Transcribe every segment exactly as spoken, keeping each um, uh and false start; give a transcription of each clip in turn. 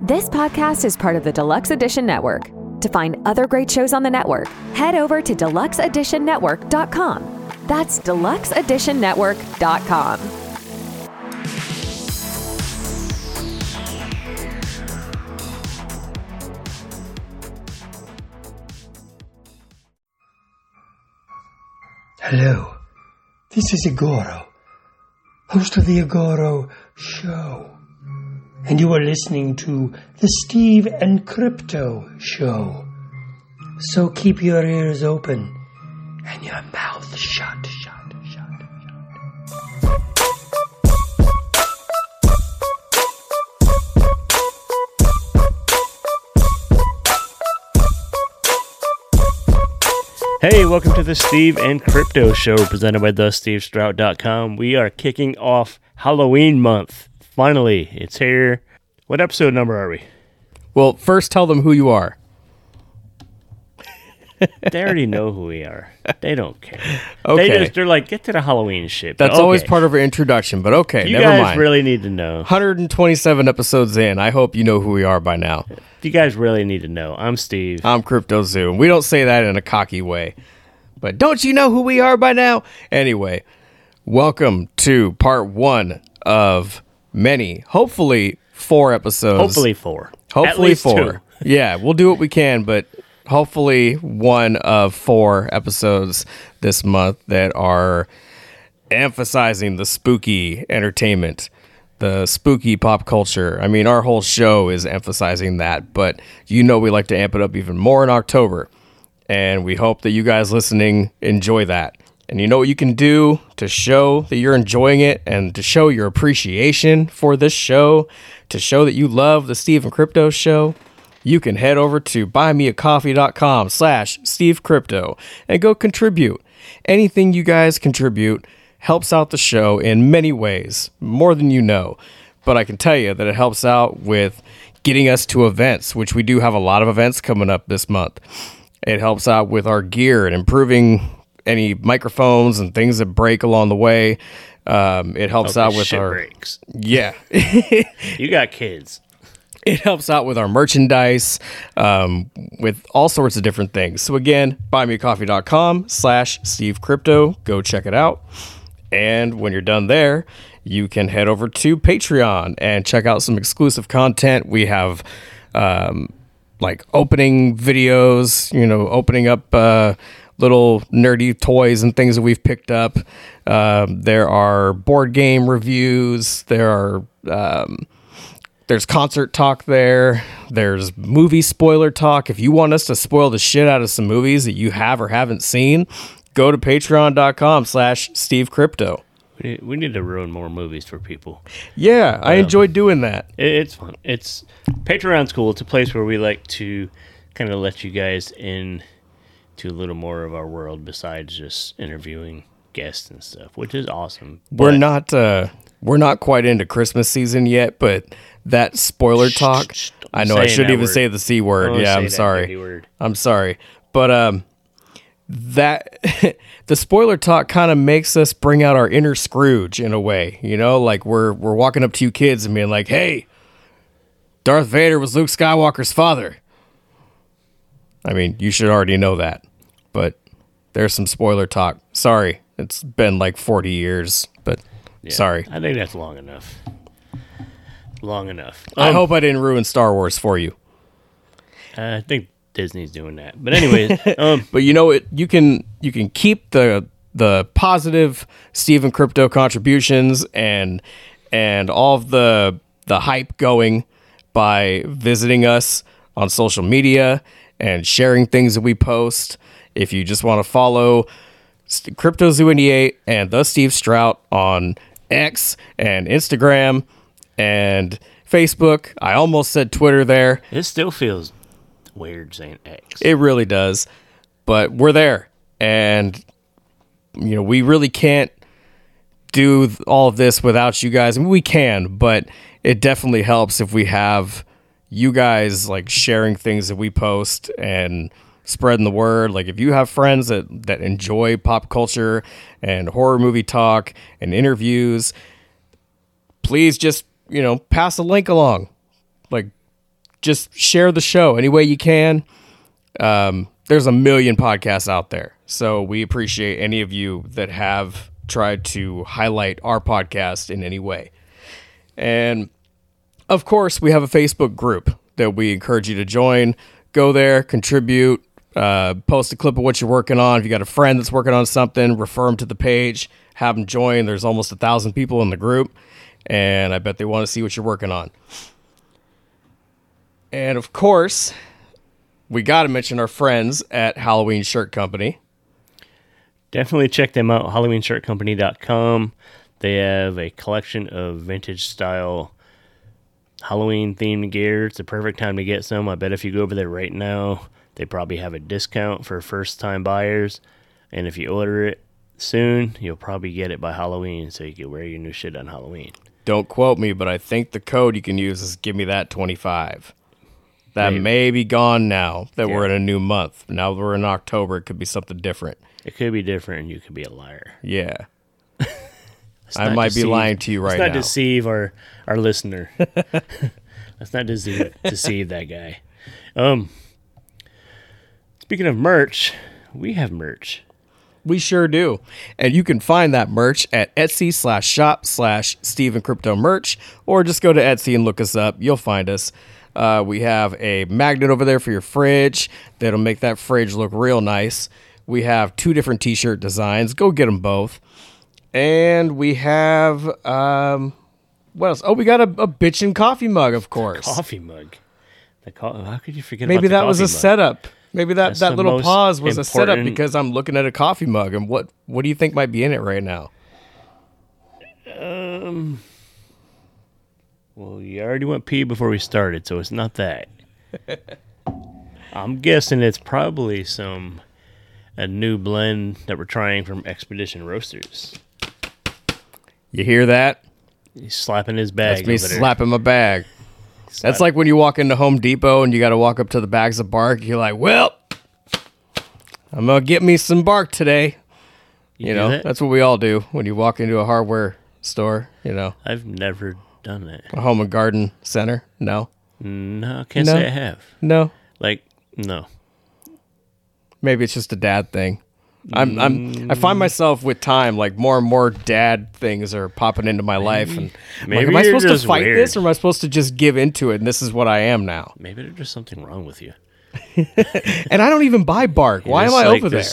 This podcast is part of the Deluxe Edition Network. To find other great shows on the network, head over to deluxe edition network dot com. That's deluxe edition network dot com. Hello, this is Agoro, host of the Agoro Show, and you are listening to the Steve and Crypto Show. So keep your ears open and your mouth shut, shut, shut, shut. Hey, welcome to the Steve and Crypto Show presented by the steve strout dot com. We are kicking off Halloween month. Finally, it's here. What episode number are we? Well, first tell them who you are. They already know who we are. They don't care. Okay. They just, they're like, get to the Halloween shit. But That's okay. always part of our introduction, but okay, You never guys mind. really need to know. one hundred twenty-seven episodes in. I hope you know who we are by now. You guys really need to know. I'm Steve. I'm Crypto Zoo. We don't say that in a cocky way. But don't you know who we are by now? Anyway, welcome to part one of many, hopefully four episodes. Hopefully four. Hopefully At least four. two. Yeah, we'll do what we can, but hopefully one of four episodes this month that are emphasizing the spooky entertainment, the spooky pop culture. I mean, our whole show is emphasizing that, but you know we like to amp it up even more in October. And we hope that you guys listening enjoy that. And you know what you can do to show that you're enjoying it and to show your appreciation for this show, to show that you love the Steve and Crypto Show? You can head over to buymeacoffee.com slash Steve Crypto and go contribute. Anything you guys contribute helps out the show in many ways, more than you know. But I can tell you that it helps out with getting us to events, which we do have a lot of events coming up this month. It helps out with our gear and improving any microphones and things that break along the way. Um, it helps Okay, out with shit our... breaks. Yeah. You got kids. It helps out with our merchandise, um, with all sorts of different things. So again, buymeacoffee.com slash Steve Crypto. Go check it out. And when you're done there, you can head over to Patreon and check out some exclusive content. We have um, like opening videos, you know, opening up uh, little nerdy toys and things that we've picked up. Um, there are board game reviews. There are... Um, There's concert talk there. There's movie spoiler talk. If you want us to spoil the shit out of some movies that you have or haven't seen, go to patreon.com slash Steve Crypto. We need, we need to ruin more movies for people. Yeah, I enjoyed doing that. It, it's fun. It's Patreon's cool. It's a place where we like to kind of let you guys in to a little more of our world besides just interviewing guests and stuff, which is awesome. We're But- not uh, we're not quite into Christmas season yet, but that spoiler talk, shh, don't I know say I shouldn't that even word. say the C word. Don't Yeah, say I'm that sorry. dirty word. I'm sorry. But um, that the spoiler talk kind of makes us bring out our inner Scrooge in a way, you know, like we're we're walking up to you kids and being like, "Hey, Darth Vader was Luke Skywalker's father." I mean, you should already know that, but there's some spoiler talk. Sorry, it's been like forty years, but Yeah, sorry. I think that's long enough. Long enough. I Um, hope I didn't ruin Star Wars for you. I think Disney's doing that. But anyways, um, But you know it. You can you can keep the the positive Steve and Crypto contributions and and all of the the hype going by visiting us on social media and sharing things that we post. If you just want to follow Crypto Zoo eighty-eight and the Steve Strout on X and Instagram and Facebook. I almost said Twitter there. it still feels weird saying X. It really does. But we're there. And, you know, we really can't do all of this without you guys. I mean, we can, but it definitely helps if we have you guys, like, sharing things that we post and spreading the word. Like, if you have friends that, that enjoy pop culture and horror movie talk and interviews, please just, you know, pass a link along. Like, just share the show any way you can. Um, there's a million podcasts out there, so we appreciate any of you that have tried to highlight our podcast in any way. And of course, we have a Facebook group that we encourage you to join. Go there, contribute, uh, post a clip of what you're working on. If you got a friend that's working on something, refer them to the page, have them join. There's almost a thousand people in the group, and I bet they want to see what you're working on. And of course, we got to mention our friends at Halloween Shirt Company. Definitely check them out, halloween shirt company dot com. They have a collection of vintage style Halloween themed gear. It's the perfect time to get some. I bet if you go over there right now, they probably have a discount for first time buyers. And if you order it soon, you'll probably get it by Halloween so you can wear your new shit on Halloween. Don't quote me, but I think the code you can use is give me that twenty-five. That Maybe. may be gone now that yeah. we're in a new month. Now that we're in October, it could be something different. It could be different, and you could be a liar. Yeah. I might deceive, be lying to you right now. Let's not deceive our, our listener. Let's not deceive, deceive that guy. Um, speaking of merch, we have merch. We sure do. And you can find that merch at Etsy slash shop slash Steve and Crypto merch, or just go to Etsy and look us up. You'll find us. Uh, we have a magnet over there for your fridge that'll make that fridge look real nice. We have two different t-shirt designs. Go get them both. And we have, um, what else? Oh, we got a, a bitchin' coffee mug, of course. Coffee mug. The co- How could you forget Maybe about the that was a mug? setup. Maybe that, that little pause was important... a setup because I'm looking at a coffee mug. And what, what do you think might be in it right now? Um... Well, you already went pee before we started, so it's not that. I'm guessing it's probably some a new blend that we're trying from Expedition Roasters. You hear that? He's slapping his bag. That's me over there. slapping my bag. Slap. That's like when you walk into Home Depot and you got to walk up to the bags of bark. You're like, well, I'm going to get me some bark today. You, you know, that? That's what we all do when you walk into a hardware store, you know. I've never done that. A home and garden center? No. No, I can't no. say I have. No. Like, no. Maybe it's just a dad thing. I'm I'm I find myself with time, like more and more dad things are popping into my maybe, life, and maybe like, am I supposed to fight weird. this, or am I supposed to just give into it? And this is what I am now. Maybe there's just something wrong with you. And I don't even buy bark. Why am I like over there?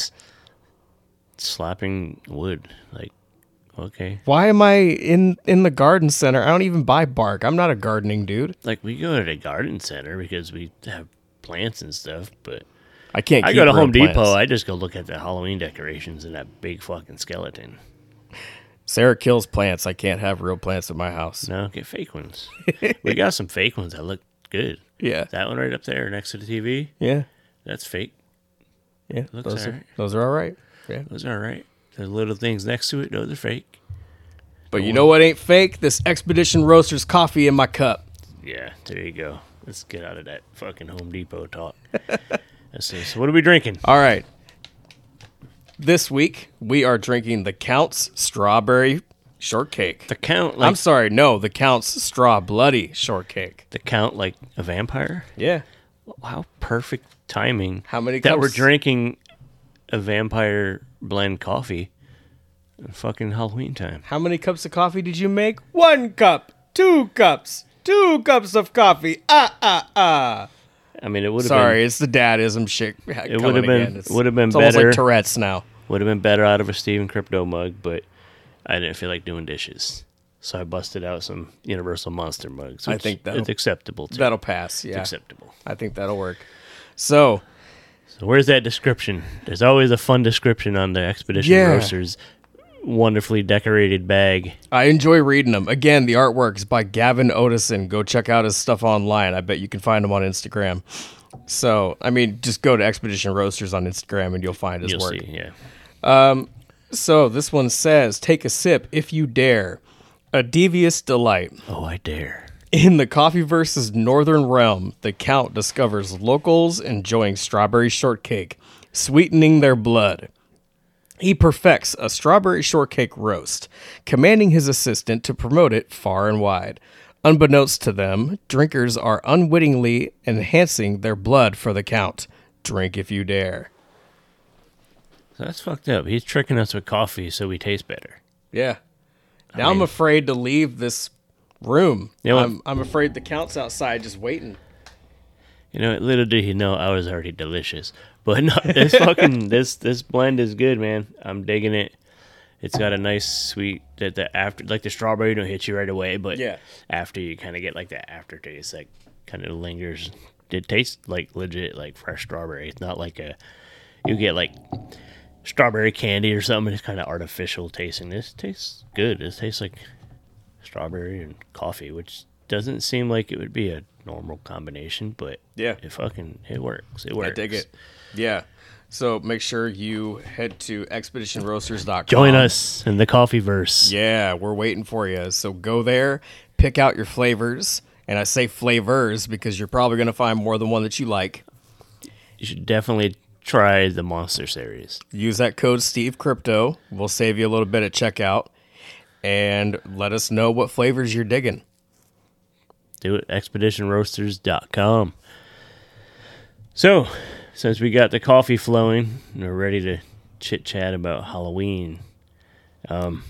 Slapping wood, like okay. Why am I in in the garden center? I don't even buy bark. I'm not a gardening dude. Like we go to the garden center because we have plants and stuff, but. I can't. I keep go to Home plants. Depot. I just go look at the Halloween decorations and that big fucking skeleton. Sarah kills plants. I can't have real plants in my house. No, get fake ones. We got some fake ones that look good. Yeah, that one right up there next to the T V. Yeah, that's fake. Yeah, looks those all are right. those are all right. Yeah, those are all right. The little things next to it, those are fake. But the you one. know what ain't fake? This Expedition Roasters coffee in my cup. Yeah, there you go. Let's get out of that fucking Home Depot talk. So what are we drinking? All right. This week, we are drinking the Count's Strawberry Shortcake. The Count? Like, I'm sorry, no, the Count's Straw Bloody Shortcake. The Count like a vampire? Yeah. Wow, perfect timing. How many that cups? we're drinking a vampire blend coffee in fucking Halloween time. How many cups of coffee did you make? One cup. Two cups. Two cups of coffee. Ah, ah, ah. I mean, it would have Sorry, been, it's the dadism shit. It would have been It's, would have been it's better. Almost like Tourette's now. Would have been better out of a Steven Crypto mug, but I didn't feel like doing dishes, so I busted out some Universal Monster mugs. I think that it's acceptable. Too. That'll pass. Yeah, it's acceptable. I think that'll work. So, so where's that description? There's always a fun description on the Expedition yeah. Roasters wonderfully decorated bag. I enjoy reading them. Again, the artwork is by Gavin Otison. Go check out his stuff online. I bet you can find him on Instagram. So, I mean, just go to Expedition Roasters on Instagram and you'll find his you'll work. See, yeah. Um, so this one says, take a sip if you dare. A devious delight. Oh, I dare. In the Coffeeverse's northern realm, the Count discovers locals enjoying strawberry shortcake, sweetening their blood. He perfects a strawberry shortcake roast, commanding his assistant to promote it far and wide. Unbeknownst to them, drinkers are unwittingly enhancing their blood for the count. Drink if you dare. So that's fucked up. He's tricking us with coffee so we taste better. Yeah. Now I mean- I'm afraid to leave this room. You know what? I'm, I'm afraid the count's outside just waiting. You know, little did he know I was already delicious. But no, this fucking this this blend is good, man. I'm digging it. It's got a nice sweet that the after like the strawberry don't hit you right away, but Yeah. after you kind of get like that aftertaste, like kind of lingers. It tastes like legit like fresh strawberry. It's not like a you get like strawberry candy or something. It's kind of artificial tasting. This tastes good. This tastes like strawberry and coffee, which doesn't seem like it would be a normal combination, but Yeah. it fucking it works. It works. I dig it. Yeah. So make sure you head to expedition roasters dot com. Join us in the coffee verse. Yeah, we're waiting for you. So go there, pick out your flavors. And I say flavors because you're probably going to find more than one that you like. You should definitely try the Monster series. Use that code Steve Crypto. We'll save you a little bit at checkout. And let us know what flavors you're digging. Do it, expedition roasters dot com. So, since we got the coffee flowing and we're ready to chit-chat about Halloween, um,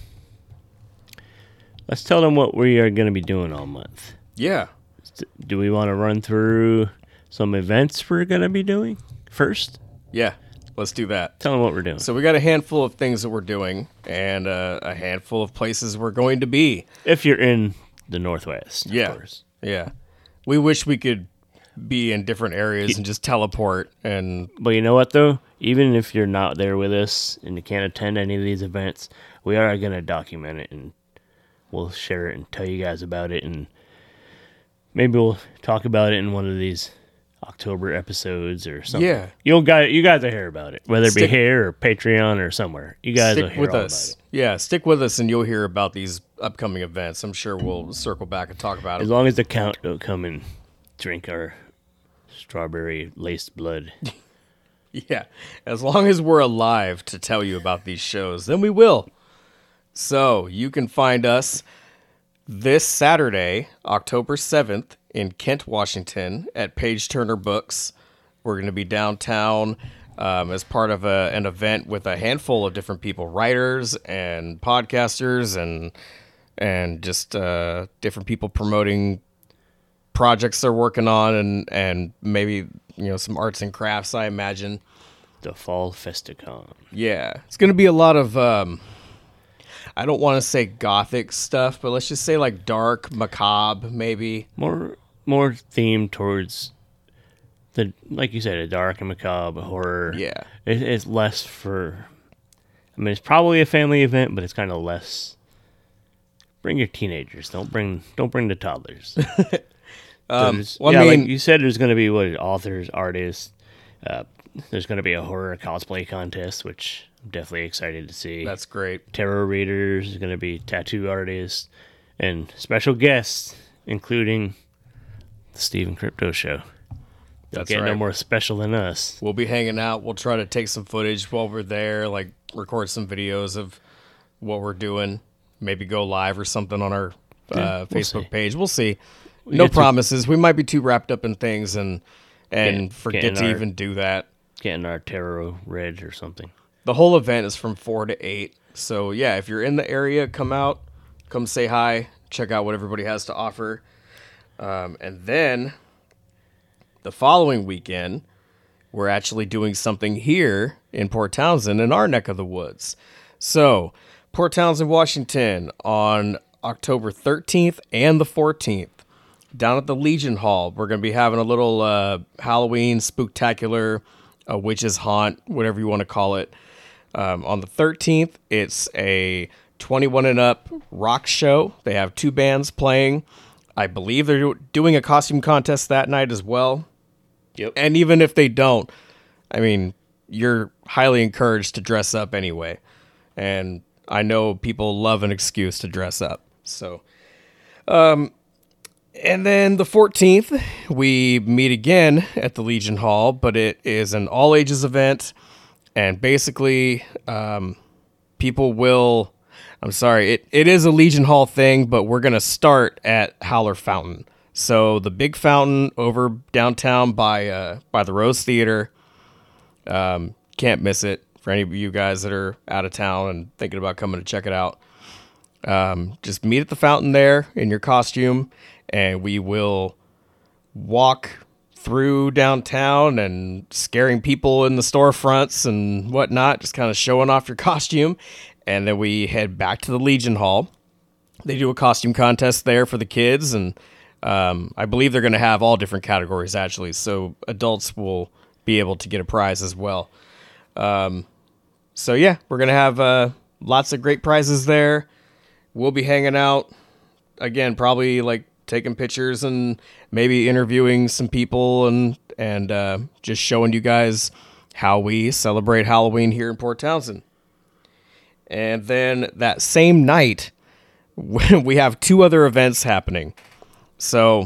let's tell them what we are going to be doing all month. Yeah. Do we want to run through some events we're going to be doing first? Yeah. Let's do that. Tell them what we're doing. So we got a handful of things that we're doing and uh, a handful of places we're going to be. If you're in the Northwest, of Yeah. course. Yeah. We wish we could be in different areas and just teleport and But you know what, though? Even if you're not there with us and you can't attend any of these events, we are going to document it and we'll share it and tell you guys about it. And maybe we'll talk about it in one of these October episodes or something. Yeah. You'll guys, you guys will hear about it, whether it be Stick- here or Patreon or somewhere. You guys will stick hear with all us. about it. Yeah, stick with us and you'll hear about these upcoming events. I'm sure we'll circle back and talk about As it. long as the count don't come and drink our strawberry laced blood. Yeah. As long as we're alive to tell you about these shows, then we will. So, you can find us this Saturday, October seventh, in Kent, Washington, at Page Turner Books. We're going to be downtown um, as part of a, an event with a handful of different people, writers and podcasters, and and just uh, different people promoting projects they're working on, and and maybe you know some arts and crafts, I imagine. The Fall Festicon. Yeah, it's going to be a lot of. Um, I don't want to say gothic stuff, but let's just say like dark, macabre, maybe. More more themed towards the, like you said, a dark and macabre horror. Yeah. It, it's less for, I mean, it's probably a family event, but it's kind of less. Bring your teenagers. Don't bring don't bring the toddlers. Um, There's- well, yeah, I mean, like you said, there's going to be what authors, artists. Uh, there's going to be a horror cosplay contest, which I'm definitely excited to see. that's great. Tarot readers. There's going to be tattoo artists and special guests, including the Stephen Crypto Show. They'll That's get no right. more special than us. We'll be hanging out. We'll try to take some footage while we're there, like record some videos of what we're doing. Maybe go live or something on our uh, we'll Facebook see. page. We'll see. No get to- promises. We might be too wrapped up in things and and Get- forget getting to our- even do that. Getting our tarot read or something. The whole event is from four to eight. So yeah, if you're in the area, come out, come say hi, check out what everybody has to offer, um, and then the following weekend, we're actually doing something here in Port Townsend in our neck of the woods. So Port Townsend, Washington, on October thirteenth and the fourteenth, down at the Legion Hall, we're going to be having a little uh, Halloween spooktacular, a witch's haunt, whatever you want to call it. Um, on the thirteenth, it's a twenty-one and up rock show. They have two bands playing. I believe they're do- doing a costume contest that night as well. Yep. And even if they don't, I mean, you're highly encouraged to dress up anyway. And I know people love an excuse to dress up. So, um, and then the fourteenth, we meet again at the Legion Hall, but it is an all ages event. And basically, um, people will, I'm sorry. It it is a Legion Hall thing, but we're gonna start at Howler Fountain. So the big fountain over downtown by uh, by the Rose Theater. Um, can't miss it for any of you guys that are out of town and thinking about coming to check it out. Um, just meet at the fountain there in your costume, and we will walk through downtown and scaring people in the storefronts and whatnot, just kind of showing off your costume. And then we head back to the Legion Hall. They do a costume contest there for the kids, and um, I believe they're going to have all different categories, actually, so adults will be able to get a prize as well. Um, so, yeah, we're going to have uh, lots of great prizes there. We'll be hanging out, again, probably, like, taking pictures and maybe interviewing some people and, and uh, just showing you guys how we celebrate Halloween here in Port Townsend. And then that same night, we have two other events happening. So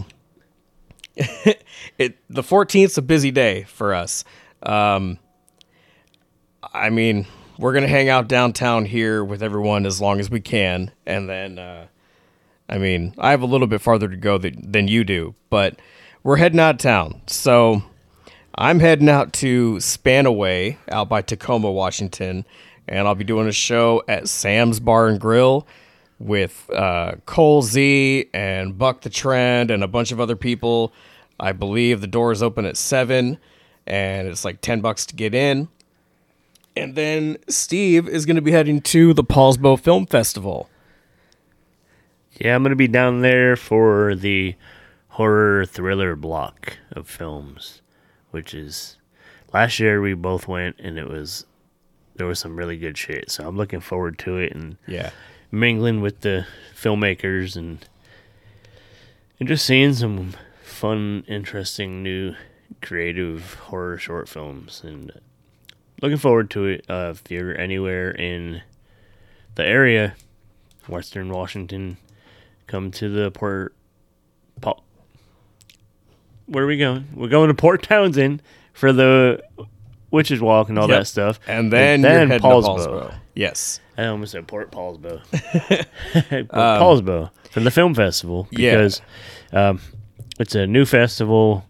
it the fourteenth is a busy day for us. Um, I mean, we're going to hang out downtown here with everyone as long as we can. And then, uh, I mean, I have a little bit farther to go th- than you do, but we're heading out of town. So I'm heading out to Spanaway out by Tacoma, Washington. And I'll be doing a show at Sam's Bar and Grill with uh, Cole Z and Buck the Trend and a bunch of other people. I believe the doors open at seven, and it's like ten bucks to get in. And then Steve is going to be heading to the Paulsbo Film Festival. Yeah, I'm going to be down there for the horror thriller block of films, which is last year we both went, and it was there was some really good shit. So I'm looking forward to it and Yeah. mingling with the filmmakers and and just seeing some fun, interesting, new, creative horror short films. And looking forward to it. Uh, if you're anywhere in the area, Western Washington, come to the Port... Pa- Where are we going? We're going to Port Townsend for the Witches Walk and all Yep. that stuff. And then, and you're then heading Paulsbo. to Paulsbo. Yes. I almost said Port Paulsbo. Port Paulsbo for the film festival because Yeah. um, it's a new festival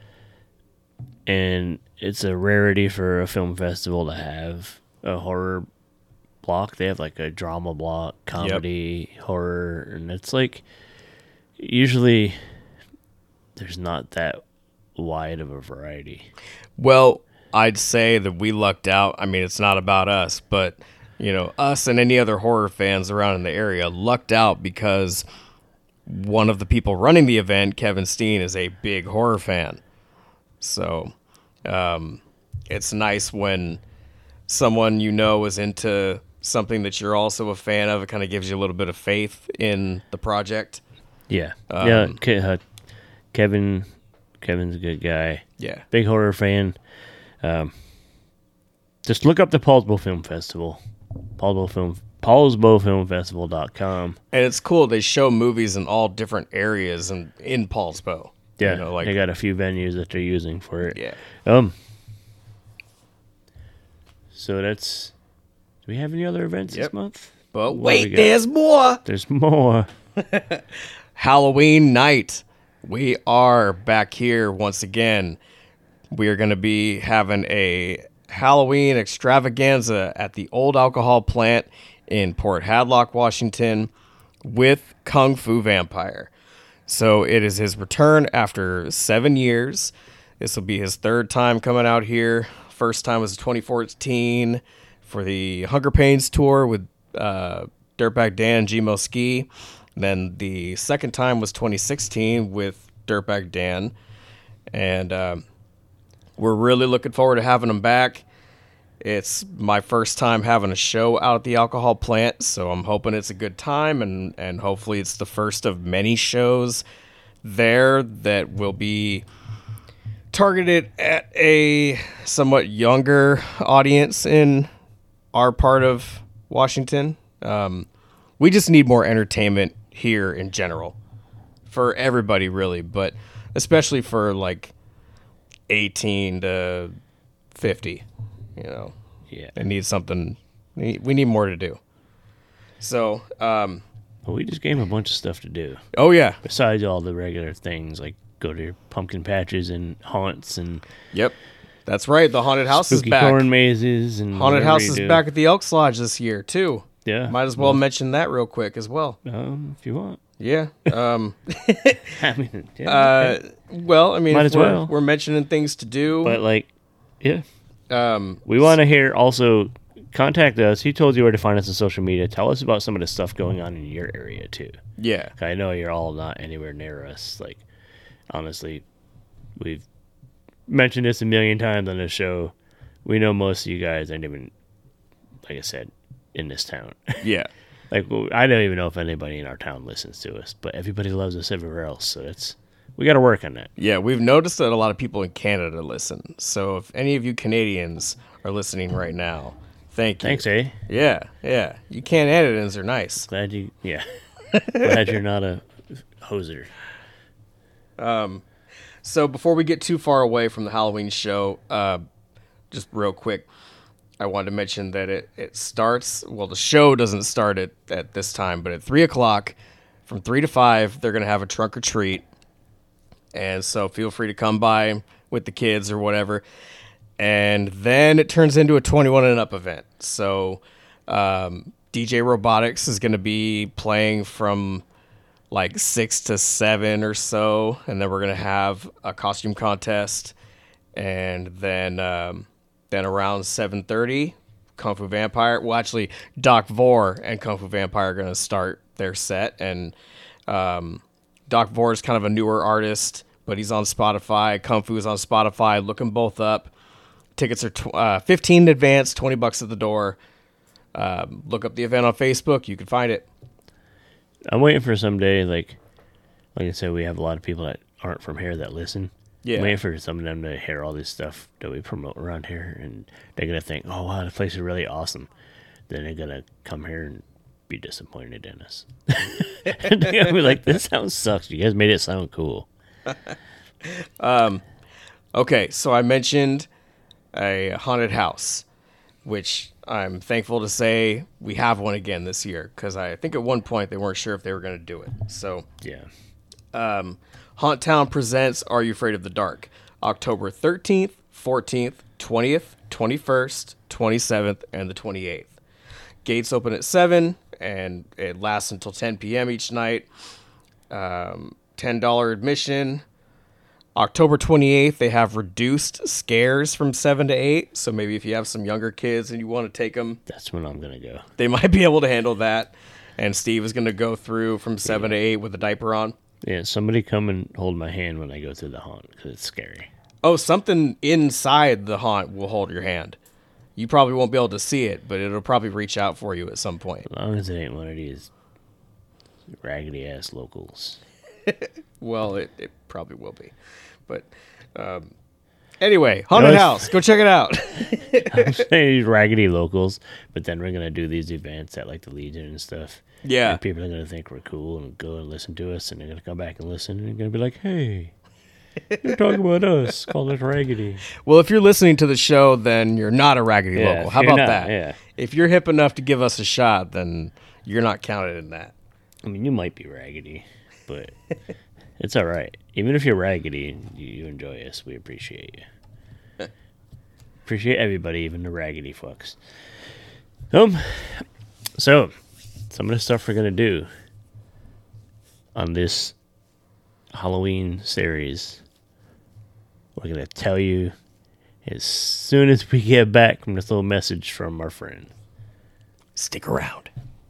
and it's a rarity for a film festival to have a horror block. They have like a drama block, comedy, horror, and it's like usually there's not that wide of a variety. Well, I'd say that we lucked out. I mean, it's not about us, but, you know, us and any other horror fans around in the area lucked out because one of the people running the event, Kevin Steen, is a big horror fan. So um, it's nice when someone you know is into something that you're also a fan of. It kind of gives you a little bit of faith in the project. Yeah. Um, yeah. Ke- uh, Kevin, Kevin's a good guy. Yeah. Big horror fan. Um, just look up the Paulsbo Film Festival. Paulsbo Film Paulsbo Film Festival dot com. And it's cool. They show movies in all different areas and in Paulsbo. Yeah, You know, like, they got a few venues that they're using for it. yeah. Um. So that's. Do we have any other events Yep. this month? But What do we wait, got? there's more. There's more. Halloween night. We are back here once again. We are going to be having a Halloween extravaganza at the Old Alcohol Plant in Port Hadlock, Washington, with Kung Fu Vampire. So it is his return after seven years. This will be his third time coming out here. First time was twenty fourteen for the Hunger Pains tour with uh, Dirtbag Dan and G-Mo Ski. Then the second time was twenty sixteen with Dirtbag Dan. And um, we're really looking forward to having him back. It's my first time having a show out at the alcohol plant, so I'm hoping it's a good time, and, and hopefully it's the first of many shows there that will be targeted at a somewhat younger audience in our part of Washington. Um, we just need more entertainment here in general for everybody, really, but especially for like eighteen to fifty, you know. Yeah. It needs something. We need more to do. So, um, Well, we just gave him a bunch of stuff to do. oh yeah, Besides all the regular things, like go to your pumpkin patches and haunts and yep, that's right. The haunted house spooky is back. corn mazes and Haunted whatever house you is do. back at the Elks Lodge this year too. Yeah. Might as well mention that real quick as well. Um, if you want. Yeah. Um, I mean, yeah. uh, okay. well, I mean, Might if as we're, well. we're mentioning things to do. But like, yeah, um, we want to hear. Also, contact us. He told you where to find us on social media. Tell us about some of the stuff going on in your area too. yeah. I know you're all not anywhere near us. Like, honestly, we've mentioned this a million times on this show. We know most of you guys aren't even, like I said, in this town. Yeah. Like, well, I don't even know if anybody in our town listens to us, but everybody loves us everywhere else. So it's we got to work on that. Yeah, we've noticed that a lot of people in Canada listen. So if any of you Canadians are listening right now, thank you. Thanks, eh? Yeah, yeah. You Canadians are nice. Glad you, yeah. Glad you're not a hoser. So before we get too far away from the Halloween show, uh, just real quick, I wanted to mention that it, it starts, well, the show doesn't start at, at this time, but at three o'clock, from three to five, they're going to have a trunk or treat. And so feel free to come by with the kids or whatever. And then it turns into a twenty-one and up event. So um, D J Robotics is going to be playing from like six to seven or so. And then we're going to have a costume contest. And then... Um, Then around seven thirty, Kung Fu Vampire. Well, actually, Doc Vor and Kung Fu Vampire are going to start their set. And um, Doc Vor is kind of a newer artist, but he's on Spotify. Kung Fu is on Spotify. Look them both up. Tickets are tw- uh, fifteen in advance, twenty bucks at the door. Um, look up the event on Facebook. You can find it. I'm waiting for someday, like, like I said, we have a lot of people that aren't from here that listen. Yeah. I'm waiting for some of them to hear all this stuff that we promote around here, and they're going to think, oh, wow, the place is really awesome. Then they're going to come here and be disappointed in us. And they're going to be like, this sound sucks. You guys made it sound cool. Okay, so I mentioned a haunted house, which I'm thankful to say we have one again this year, because I think at one point they weren't sure if they were going to do it. So... Yeah. Um, Haunt Town presents Are You Afraid of the Dark? October thirteenth, fourteenth, twentieth, twenty-first, twenty-seventh, and the twenty-eighth. Gates open at seven, and it lasts until ten p.m. each night. Um, ten dollars admission. October twenty-eighth, they have reduced scares from seven to eight. So maybe if you have some younger kids and you want to take them, That's when I'm going to go. they might be able to handle that. And Steve is going to go through from seven to eight with a diaper on. Yeah, somebody come and hold my hand when I go through the haunt, because it's scary. Oh, something inside the haunt will hold your hand. You probably won't be able to see it, but it'll probably reach out for you at some point. As long as it ain't one of these raggedy-ass locals. Well, it, it probably will be. But um, anyway, haunted No, it's- house. Go check it out. I'm saying these raggedy locals, but then we're going to do these events at, like, the Legion and stuff. Yeah. And people are going to think we're cool and go and listen to us, and they're going to come back and listen, and they're going to be like, hey, you're talking about us, call us raggedy. Well, if you're listening to the show, then you're not a raggedy Yeah, local. How you're about not, that? yeah. If you're hip enough to give us a shot, then you're not counted in that. I mean, you might be raggedy, but it's all right. Even if you're raggedy, you, you enjoy us. We appreciate you. Appreciate everybody, even the raggedy fucks. Um, so, some of the stuff we're going to do on this Halloween series, we're going to tell you as soon as we get back from this little message from our friend. Stick around.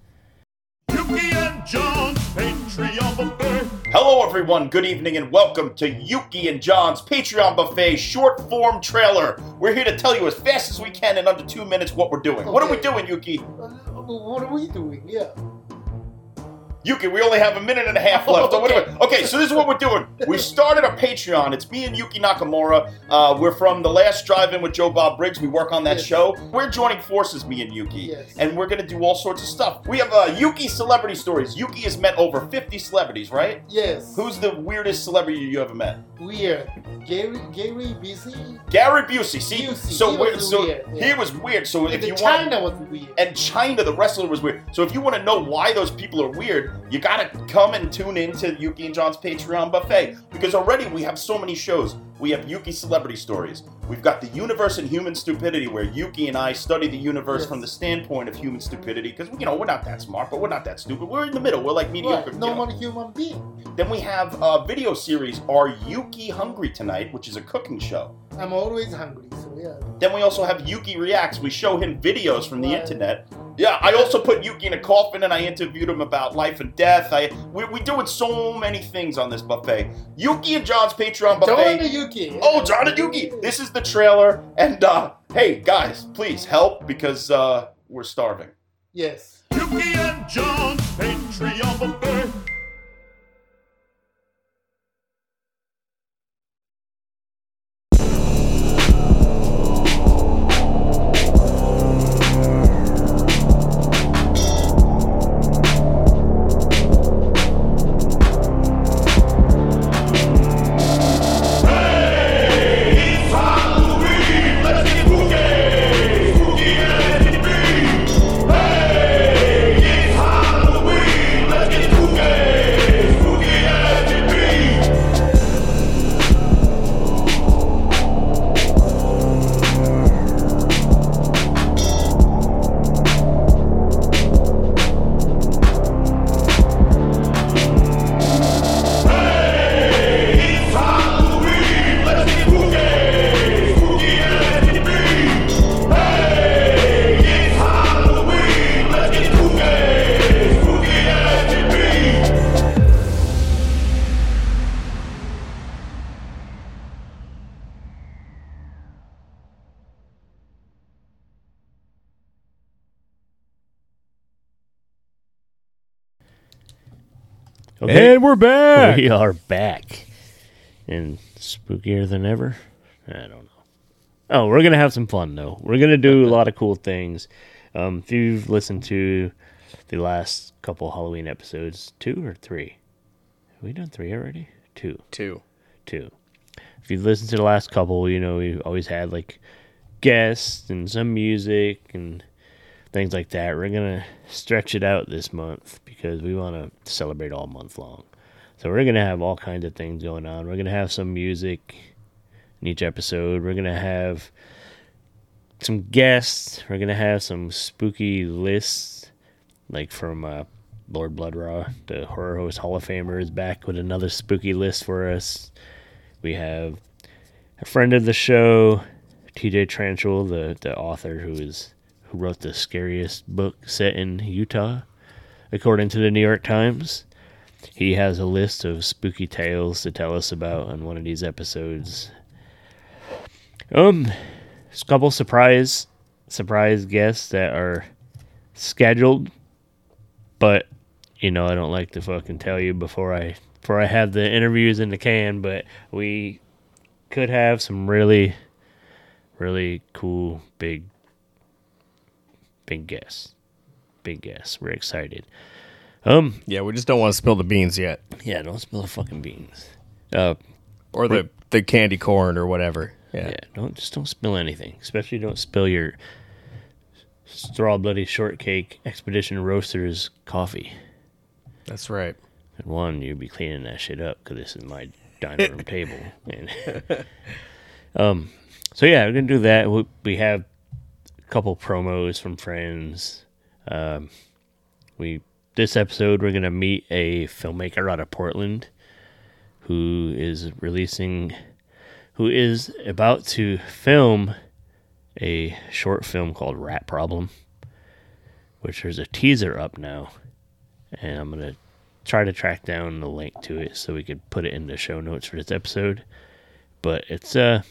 Yuki and John's Patreon Buffet. Hello, everyone. Good evening, and welcome to Yuki and John's Patreon Buffet short form trailer. We're here to tell you as fast as we can in under two minutes what we're doing. What are we doing, Yuki? Uh, what are we doing? Yeah. Yuki, we only have a minute and a half left. Okay. Okay. okay, so this is what we're doing. We started a Patreon. It's me and Yuki Nakamura. Uh, we're from the last Drive-In with Joe Bob Briggs. We work on that Yes. show. We're joining forces, me and Yuki. Yes. And we're going to do all sorts of stuff. We have uh, Yuki Celebrity Stories. Yuki has met over fifty celebrities, right? Yes. Who's the weirdest celebrity you ever met? weird. Gary Gary Busey. Gary Busey. See, Busey, so he weird. was So weird, he yeah. was weird. So And if the you China want, was weird. and China, the wrestler, was weird. So if you want to know why those people are weird, you gotta come and tune into Yuki and John's Patreon buffet, because already we have so many shows. We have Yuki Celebrity Stories. We've got the Universe and Human Stupidity, where Yuki and I study the universe Yes. from the standpoint of human stupidity, because you know we're not that smart, but we're not that stupid. We're in the middle. We're like mediocre. Right, you know. normal human being. Then we have a video series, Are Yuki Hungry Tonight, which is a cooking show. I'm always hungry, so yeah. Then we also have Yuki Reacts. We show him videos from the Right. internet. Yeah, I also put Yuki in a coffin and I interviewed him about life and death. I we we doing so many things on this buffet. Yuki and John's Patreon John buffet. and Yuki. Oh, John and Yuki. This is the trailer. And uh, hey guys, please help because uh, we're starving. Yes. Yuki and John's Patreon buffet. Okay. And we're back. We are back. And spookier than ever? I don't know. Oh, we're going to have some fun, though. We're going to do a lot of cool things. Um, if you've listened to the last couple Halloween episodes, two or three? Have we done three already? Two. Two. Two. If you've listened to the last couple, you know, we've always had, like, guests and some music and things like that. We're going to stretch it out this month because we want to celebrate all month long. So we're going to have all kinds of things going on. We're going to have some music in each episode. We're going to have some guests. We're going to have some spooky lists, like from uh, Lord Bloodraw, the Horror Host Hall of Famer, is back with another spooky list for us. We have a friend of the show, T J Tranchel, the, the author who is who wrote the scariest book set in Utah, according to the New York Times. He has a list of spooky tales to tell us about on one of these episodes. Um, there's a couple surprise surprise guests that are scheduled, but you know I don't like to fucking tell you before I before I have the interviews in the can. But we could have some really, really cool big, big guests. Big guests. We're excited. Um, Yeah, we just don't want to spill the beans yet. yeah, don't spill the fucking beans. Uh, Or the, the candy corn or whatever. Yeah. yeah, don't just don't spill anything. Especially don't spill your Straw Bloody Shortcake Expedition Roasters coffee. That's right. And one, you'll be cleaning that shit up because this is my dining room table. And um, so yeah, we're gonna do that. We, we have a couple promos from friends. Um, we this episode we're gonna meet a filmmaker out of Portland who is releasing, who is about to film a short film called Rat Problem, which there's a teaser up now, and I'm gonna try to track down the link to it so we could put it in the show notes for this episode. But it's uh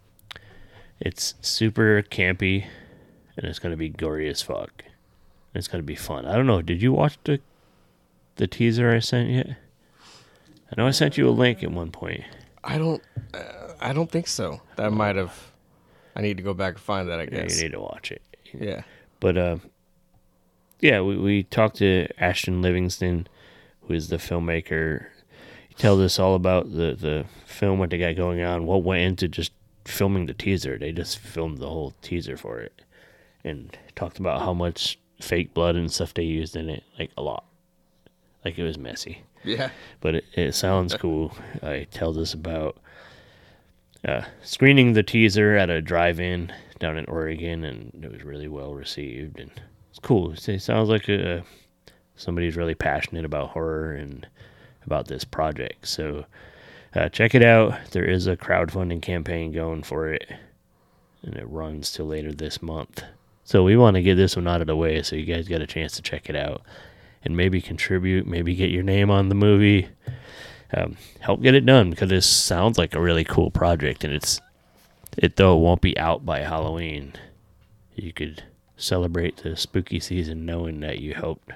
it's super campy and it's gonna be gory as fuck. It's gonna be fun. I don't know, did you watch the the teaser I sent yet? I know I sent you a link at one point. I don't uh, I don't think so. That might have I need to go back and find that, I Yeah, guess. you need to watch it. Yeah. But uh yeah, we, we talked to Ashton Livingston, who is the filmmaker. tell us all about the, the film, what they got going on, what went into just filming the teaser. They just filmed the whole teaser for it and talked about how much fake blood and stuff they used in it, like a lot. Like it was messy. Yeah. But it, it sounds cool. Uh, it tells us about uh, screening the teaser at a drive-in down in Oregon, and it was really well received. And it's cool. It sounds like a, somebody's really passionate about horror and about this project. So uh, check it out. There is a crowdfunding campaign going for it, and it runs till later this month. So we want to get this one out of the way so you guys get a chance to check it out and maybe contribute, maybe get your name on the movie. Um, help get it done, because this sounds like a really cool project, and it's it though won't be out by Halloween. You could celebrate the spooky season knowing that you helped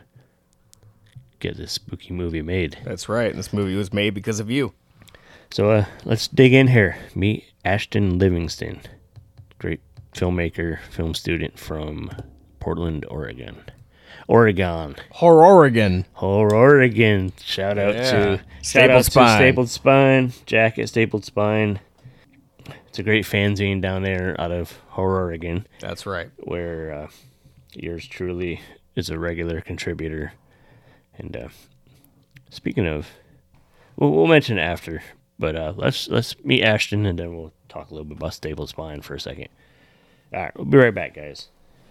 get this spooky movie made. That's right. This movie was made because of you. So uh, let's dig in here. Meet Ashton Livingston, great filmmaker, film student from Portland, Oregon. Oregon. Horror Oregon. Horror Oregon. Shout out Yeah. to shout Stapled out Spine. to Stapled Spine. Jack at Stapled Spine. It's a great fanzine down there out of Horror Oregon, That's right. where uh, yours truly is a regular contributor. And uh, speaking of, we'll, we'll mention it after, but uh, let's let's meet Ashton, and then we'll talk a little bit about Stapled Spine for a second. All right, we'll be right back, guys.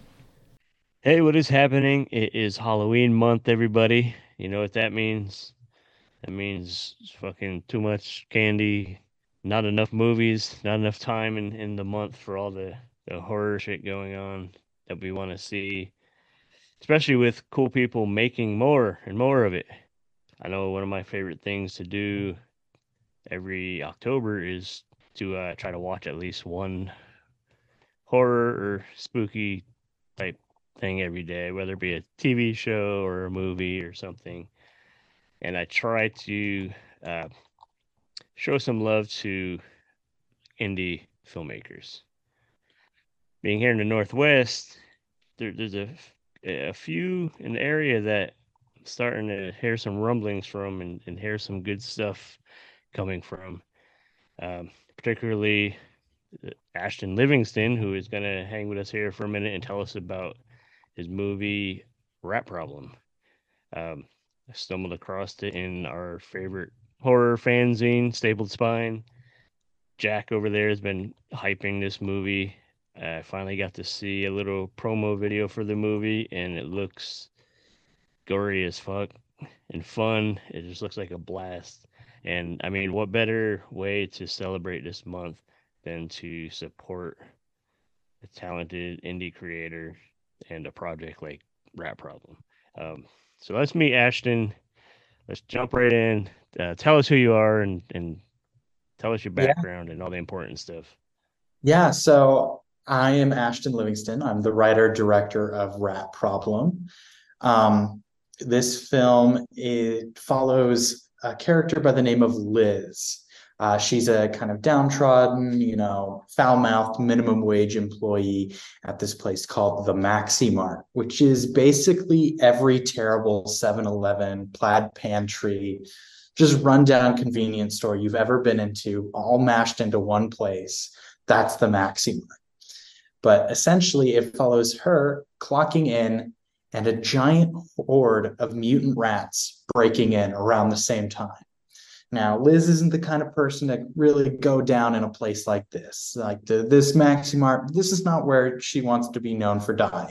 Hey, what is happening? It is Halloween month, everybody. You know what that means? That means fucking too much candy, not enough movies, not enough time in, in the month for all the, the horror shit going on that we want to see, especially with cool people making more and more of it. I know one of my favorite things to do every October is to uh, try to watch at least one horror or spooky type thing every day, whether it be a T V show or a movie or something. And I try to uh, show some love to indie filmmakers. Being here in the Northwest, there, there's a, a few in the area that I'm starting to hear some rumblings from and, and hear some good stuff coming from. Um, particularly Ashton Livingston, who is going to hang with us here for a minute and tell us about his movie Rat Problem. Um, I stumbled across it in our favorite horror fanzine, Stapled Spine. Jack over there has been hyping this movie. I finally got to see a little promo video for the movie, and it looks gory as fuck and fun. It just looks like a blast. And I mean, what better way to celebrate this month than to support a talented indie creator and a project like Rat Problem. Um, so let's meet Ashton. Let's jump right in. Uh, tell us who you are and, and tell us your Yeah. background and all the important stuff. Yeah, so I am Ashton Livingston. I'm the writer director of Rat Problem. Um, this film, it follows a character by the name of Liz. Uh, she's a kind of downtrodden, you know, foul-mouthed minimum wage employee at this place called the Maxi Mart, which is basically every terrible seven eleven, plaid pantry, just rundown convenience store you've ever been into, all mashed into one place. That's the Maxi Mart. But essentially, it follows her clocking in and a giant horde of mutant rats breaking in around the same time. Now, Liz isn't the kind of person to really go down in a place like this. Like the, this Maxi Mart, this is not where she wants to be known for dying.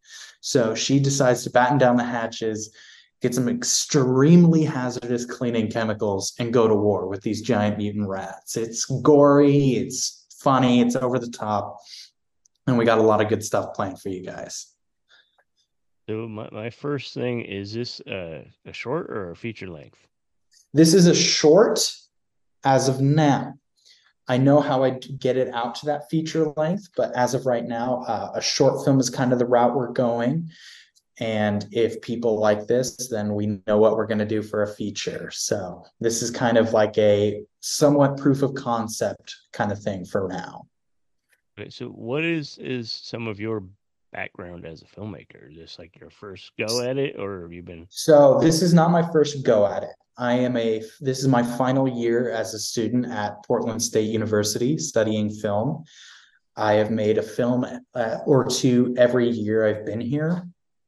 So she decides to batten down the hatches, get some extremely hazardous cleaning chemicals, and go to war with these giant mutant rats. It's gory, it's funny, it's over the top, and we got a lot of good stuff planned for you guys. So my, my first thing, is this uh, a short or a feature length? This is a short as of now. I know how I get it out to that feature length, but as of right now, uh, a short film is kind of the route we're going. And if people like this, then we know what we're going to do for a feature. So this is kind of like a somewhat proof of concept kind of thing for now. Okay, so what is is some of your background as a filmmaker? Is this like your first go at it, or have you been? So this is not my first go at it. I am a, this is my final year as a student at Portland State University studying film. I have made a film uh, or two every year I've been here.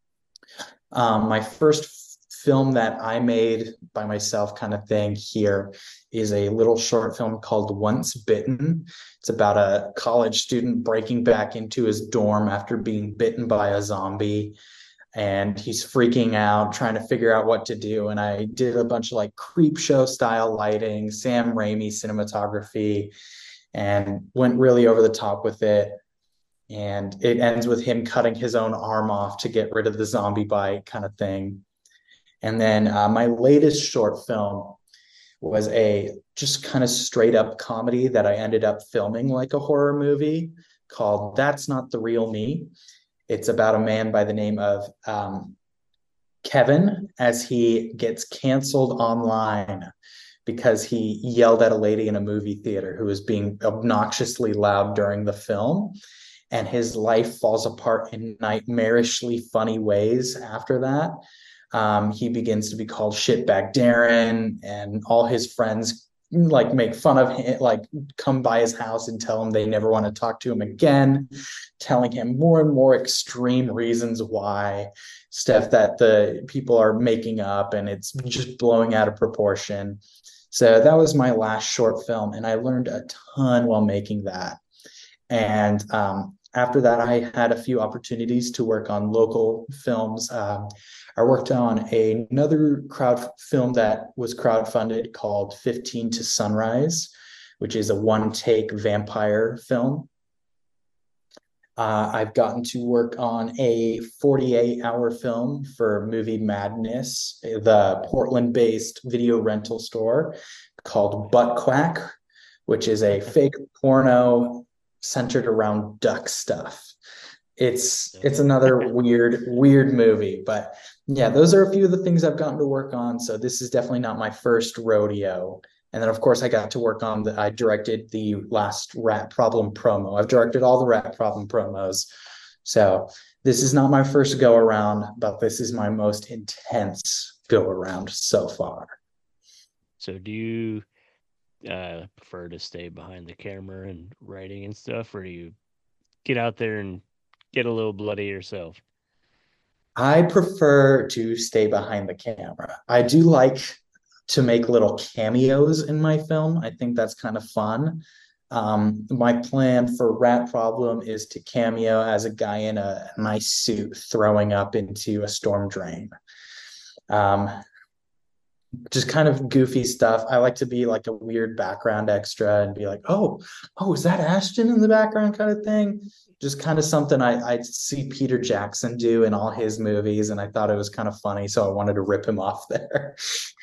Um, my first f- film that I made by myself kind of thing here is a little short film called Once Bitten. It's about a college student breaking back into his dorm after being bitten by a zombie. And he's freaking out, trying to figure out what to do. And I did a bunch of like creep show style lighting, Sam Raimi cinematography, and went really over the top with it. And it ends with him cutting his own arm off to get rid of the zombie bite kind of thing. And then uh, my latest short film was a just kind of straight up comedy that I ended up filming like a horror movie called That's Not the Real Me. It's about a man by the name of um, Kevin, as he gets canceled online because he yelled at a lady in a movie theater who was being obnoxiously loud during the film. And his life falls apart in nightmarishly funny ways after that. Um, he begins to be called Shitbag Darren, and all his friends like make fun of him, like come by his house and tell him they never want to talk to him again, telling him more and more extreme reasons why, stuff that the people are making up, and it's just blowing out of proportion. So that was my last short film, and I learned a ton while making that. And um, after that, I had a few opportunities to work on local films. Um, I worked on a, another crowd film that was crowdfunded called fifteen to Sunrise, which is a one-take vampire film. Uh, I've gotten to work on a forty-eight hour film for Movie Madness, the Portland-based video rental store called Butt Quack, which is a fake porno centered around duck stuff. It's it's another weird, weird movie. But yeah, those are a few of the things I've gotten to work on. So this is definitely not my first rodeo. And then, of course, I got to work on the, I directed the last Rat Problem promo. I've directed all the Rat Problem promos. So this is not my first go around, but this is my most intense go around so far. So do you uh, prefer to stay behind the camera and writing and stuff, or do you get out there and get a little bloody yourself? I prefer to stay behind the camera. I do like to make little cameos in my film. I think that's kind of fun. Um, my plan for Rat Problem is to cameo as a guy in a nice suit throwing up into a storm drain. Um, just kind of goofy stuff. I like to be like a weird background extra and be like, oh, oh, is that Ashton in the background kind of thing? Just kind of something I, I see Peter Jackson do in all his movies, and I thought it was kind of funny, so I wanted to rip him off there.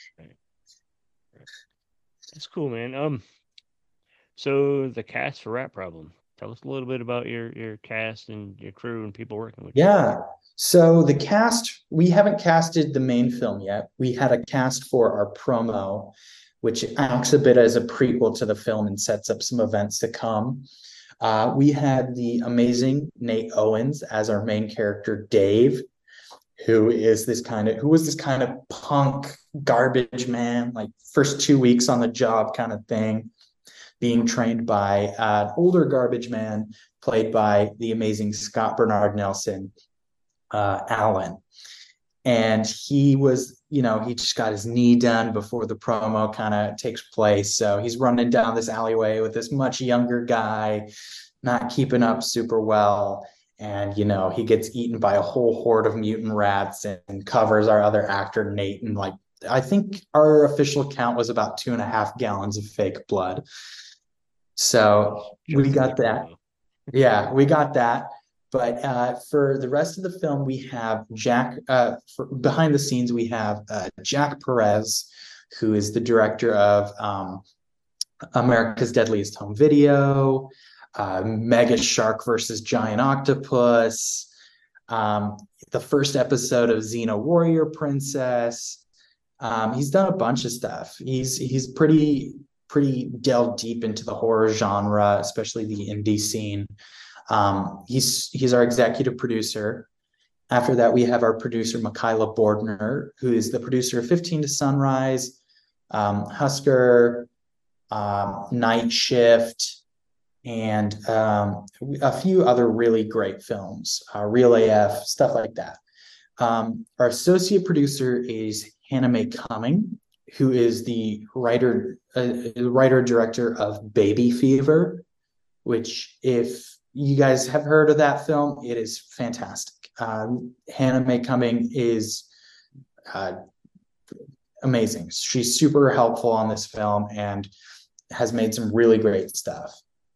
That's cool, man. Um, so the cast for Rat Problem. Tell us a little bit about your your cast and your crew and people working with you. Yeah. So the cast, we haven't casted the main film yet. We had a cast for our promo, which acts a bit as a prequel to the film and sets up some events to come. Uh, we had the amazing Nate Owens as our main character, Dave, who is this kind of, who was this kind of punk garbage man, like first two weeks on the job kind of thing, being trained by uh, an older garbage man played by the amazing Scott Bernard Nelson, uh, Alan. And he was, you know, he just got his knee done before the promo kind of takes place. So he's running down this alleyway with this much younger guy, not keeping up super well. And, you know, he gets eaten by a whole horde of mutant rats and covers our other actor, Nate. And like, I think our official count was about two and a half gallons of fake blood. So we got that. Yeah, we got that. But uh, for the rest of the film, we have Jack, uh, for, behind the scenes, we have uh, Jack Perez, who is the director of um, America's Deadliest Home Video, uh, Mega Shark versus Giant Octopus, um, the first episode of Xena Warrior Princess. Um, he's done a bunch of stuff. He's he's pretty pretty delved deep into the horror genre, especially the indie scene. Um, he's he's our executive producer. After that, we have our producer, Michaela Bordner, who is the producer of fifteen to Sunrise, um, Husker, um, Night Shift, and um, a few other really great films, uh, Real A F, stuff like that. Um, our associate producer is Hannah Mae Cumming, who is the writer, uh, writer director of Baby Fever, which, if you guys have heard of that film, it is fantastic. Um, Hannah Mae Cumming is uh, amazing. She's super helpful on this film and has made some really great stuff.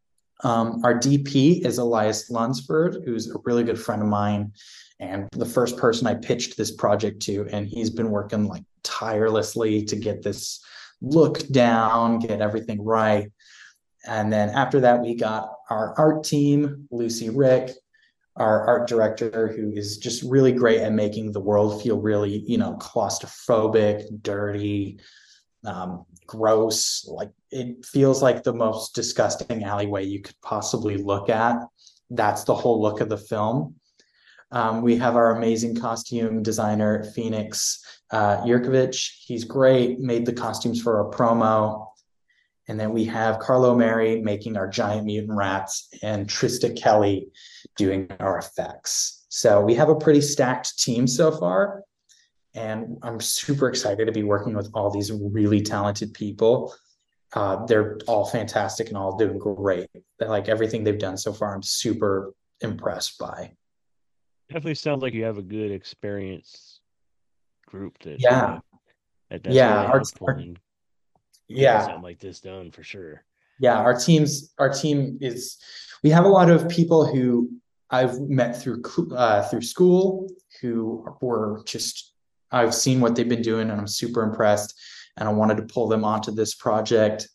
Um, our D P is Elias Lunsford, who's a really good friend of mine and the first person I pitched this project to. And he's been working like tirelessly to get this look down, get everything right. And then after that, we got our art team, Lucy Rick, our art director, who is just really great at making the world feel really, you know, claustrophobic, dirty, um, gross. Like, it feels like the most disgusting alleyway you could possibly look at. That's the whole look of the film. Um, we have our amazing costume designer, Phoenix uh, Yurkovich. He's great, made the costumes for our promo. And then we have Carlo Mary making our giant mutant rats and Trista Kelly doing our effects. So we have a pretty stacked team so far. And I'm super excited to be working with all these really talented people. Uh, they're all fantastic and all doing great. Like, everything they've done so far, I'm super impressed by. Definitely sounds like you have a good experienced group that Yeah. uh, that, that's Yeah, really our- helpful our- in getting Yeah. something like this done for sure. Yeah, our teams, our team is, we have a lot of people who I've met through uh, through school, who were just, I've seen what they've been doing and I'm super impressed. And I wanted to pull them onto this project,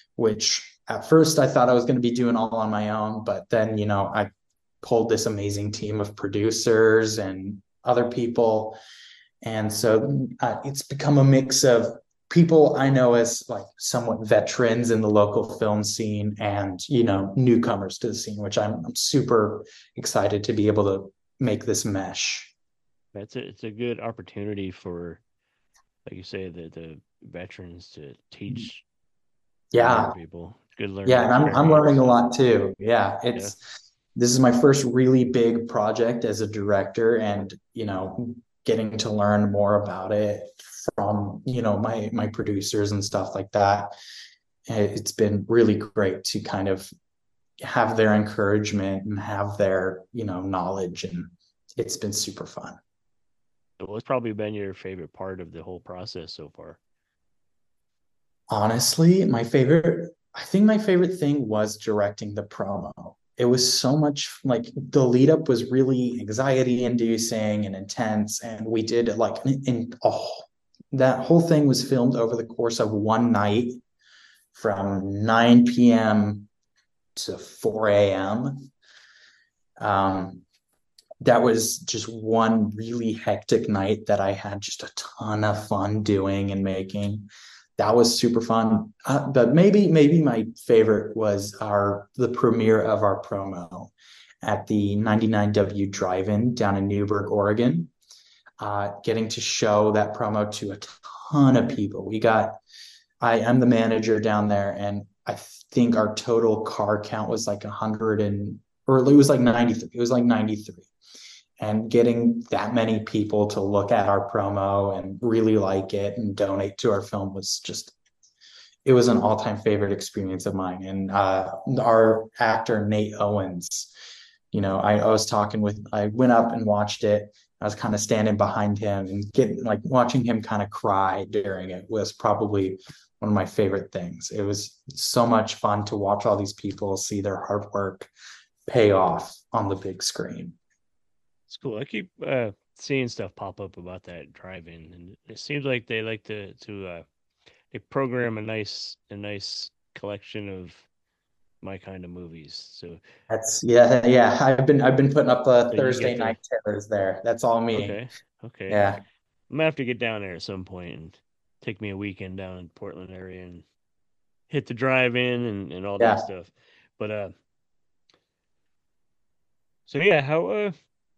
which at first I thought I was going to be doing all on my own. But then, you know, I pulled this amazing team of producers and other people. And so uh, it's become a mix of people I know as like somewhat veterans in the local film scene and, you know, newcomers to the scene, which I'm, I'm super excited to be able to make this mesh. That's a, it's a good opportunity for, like you say, the the veterans to teach Yeah. younger people. Good learning. Yeah. And I'm, I'm experience. learning a lot too. Yeah. It's, this is my first really big project as a director, and, you know, getting to learn more about it from, you know, my, my producers and stuff like that. It's been really great to kind of have their encouragement and have their, you know, knowledge, and it's been super fun. So what's probably been your favorite part of the whole process so far? Honestly, my favorite, I think my favorite thing was directing the promo. It was so much, like, the lead up was really anxiety inducing and intense. And we did like in, in oh, that whole thing was filmed over the course of one night from nine p.m. to four a.m. Um, that was just one really hectic night that I had just a ton of fun doing and making. That was super fun. Uh, but maybe, maybe my favorite was our the premiere of our promo at the ninety-nine W Drive-In down in Newberg, Oregon. Uh, getting to show that promo to a ton of people. We got, I am the manager down there, and I think our total car count was like a hundred and, or it was like ninety-three. It was like ninety-three. And getting that many people to look at our promo and really like it and donate to our film was just, it was an all-time favorite experience of mine. And uh, our actor, Nate Owens, you know, I, I was talking with, I went up and watched it. I was kind of standing behind him, and getting, like, watching him kind of cry during it was probably one of my favorite things. It was so much fun to watch all these people see their hard work pay off on the big screen. It's cool. I keep uh, seeing stuff pop up about that drive-in, and it seems like they like to to uh, they program a nice a nice collection of my kind of movies. So that's yeah yeah. I've been I've been putting up uh, so Thursday night terrors there. That's all me. Okay, okay. Yeah, I'm gonna have to get down there at some point and take me a weekend down in Portland area and hit the drive-in and, and all yeah. that stuff. But uh. So yeah, how uh,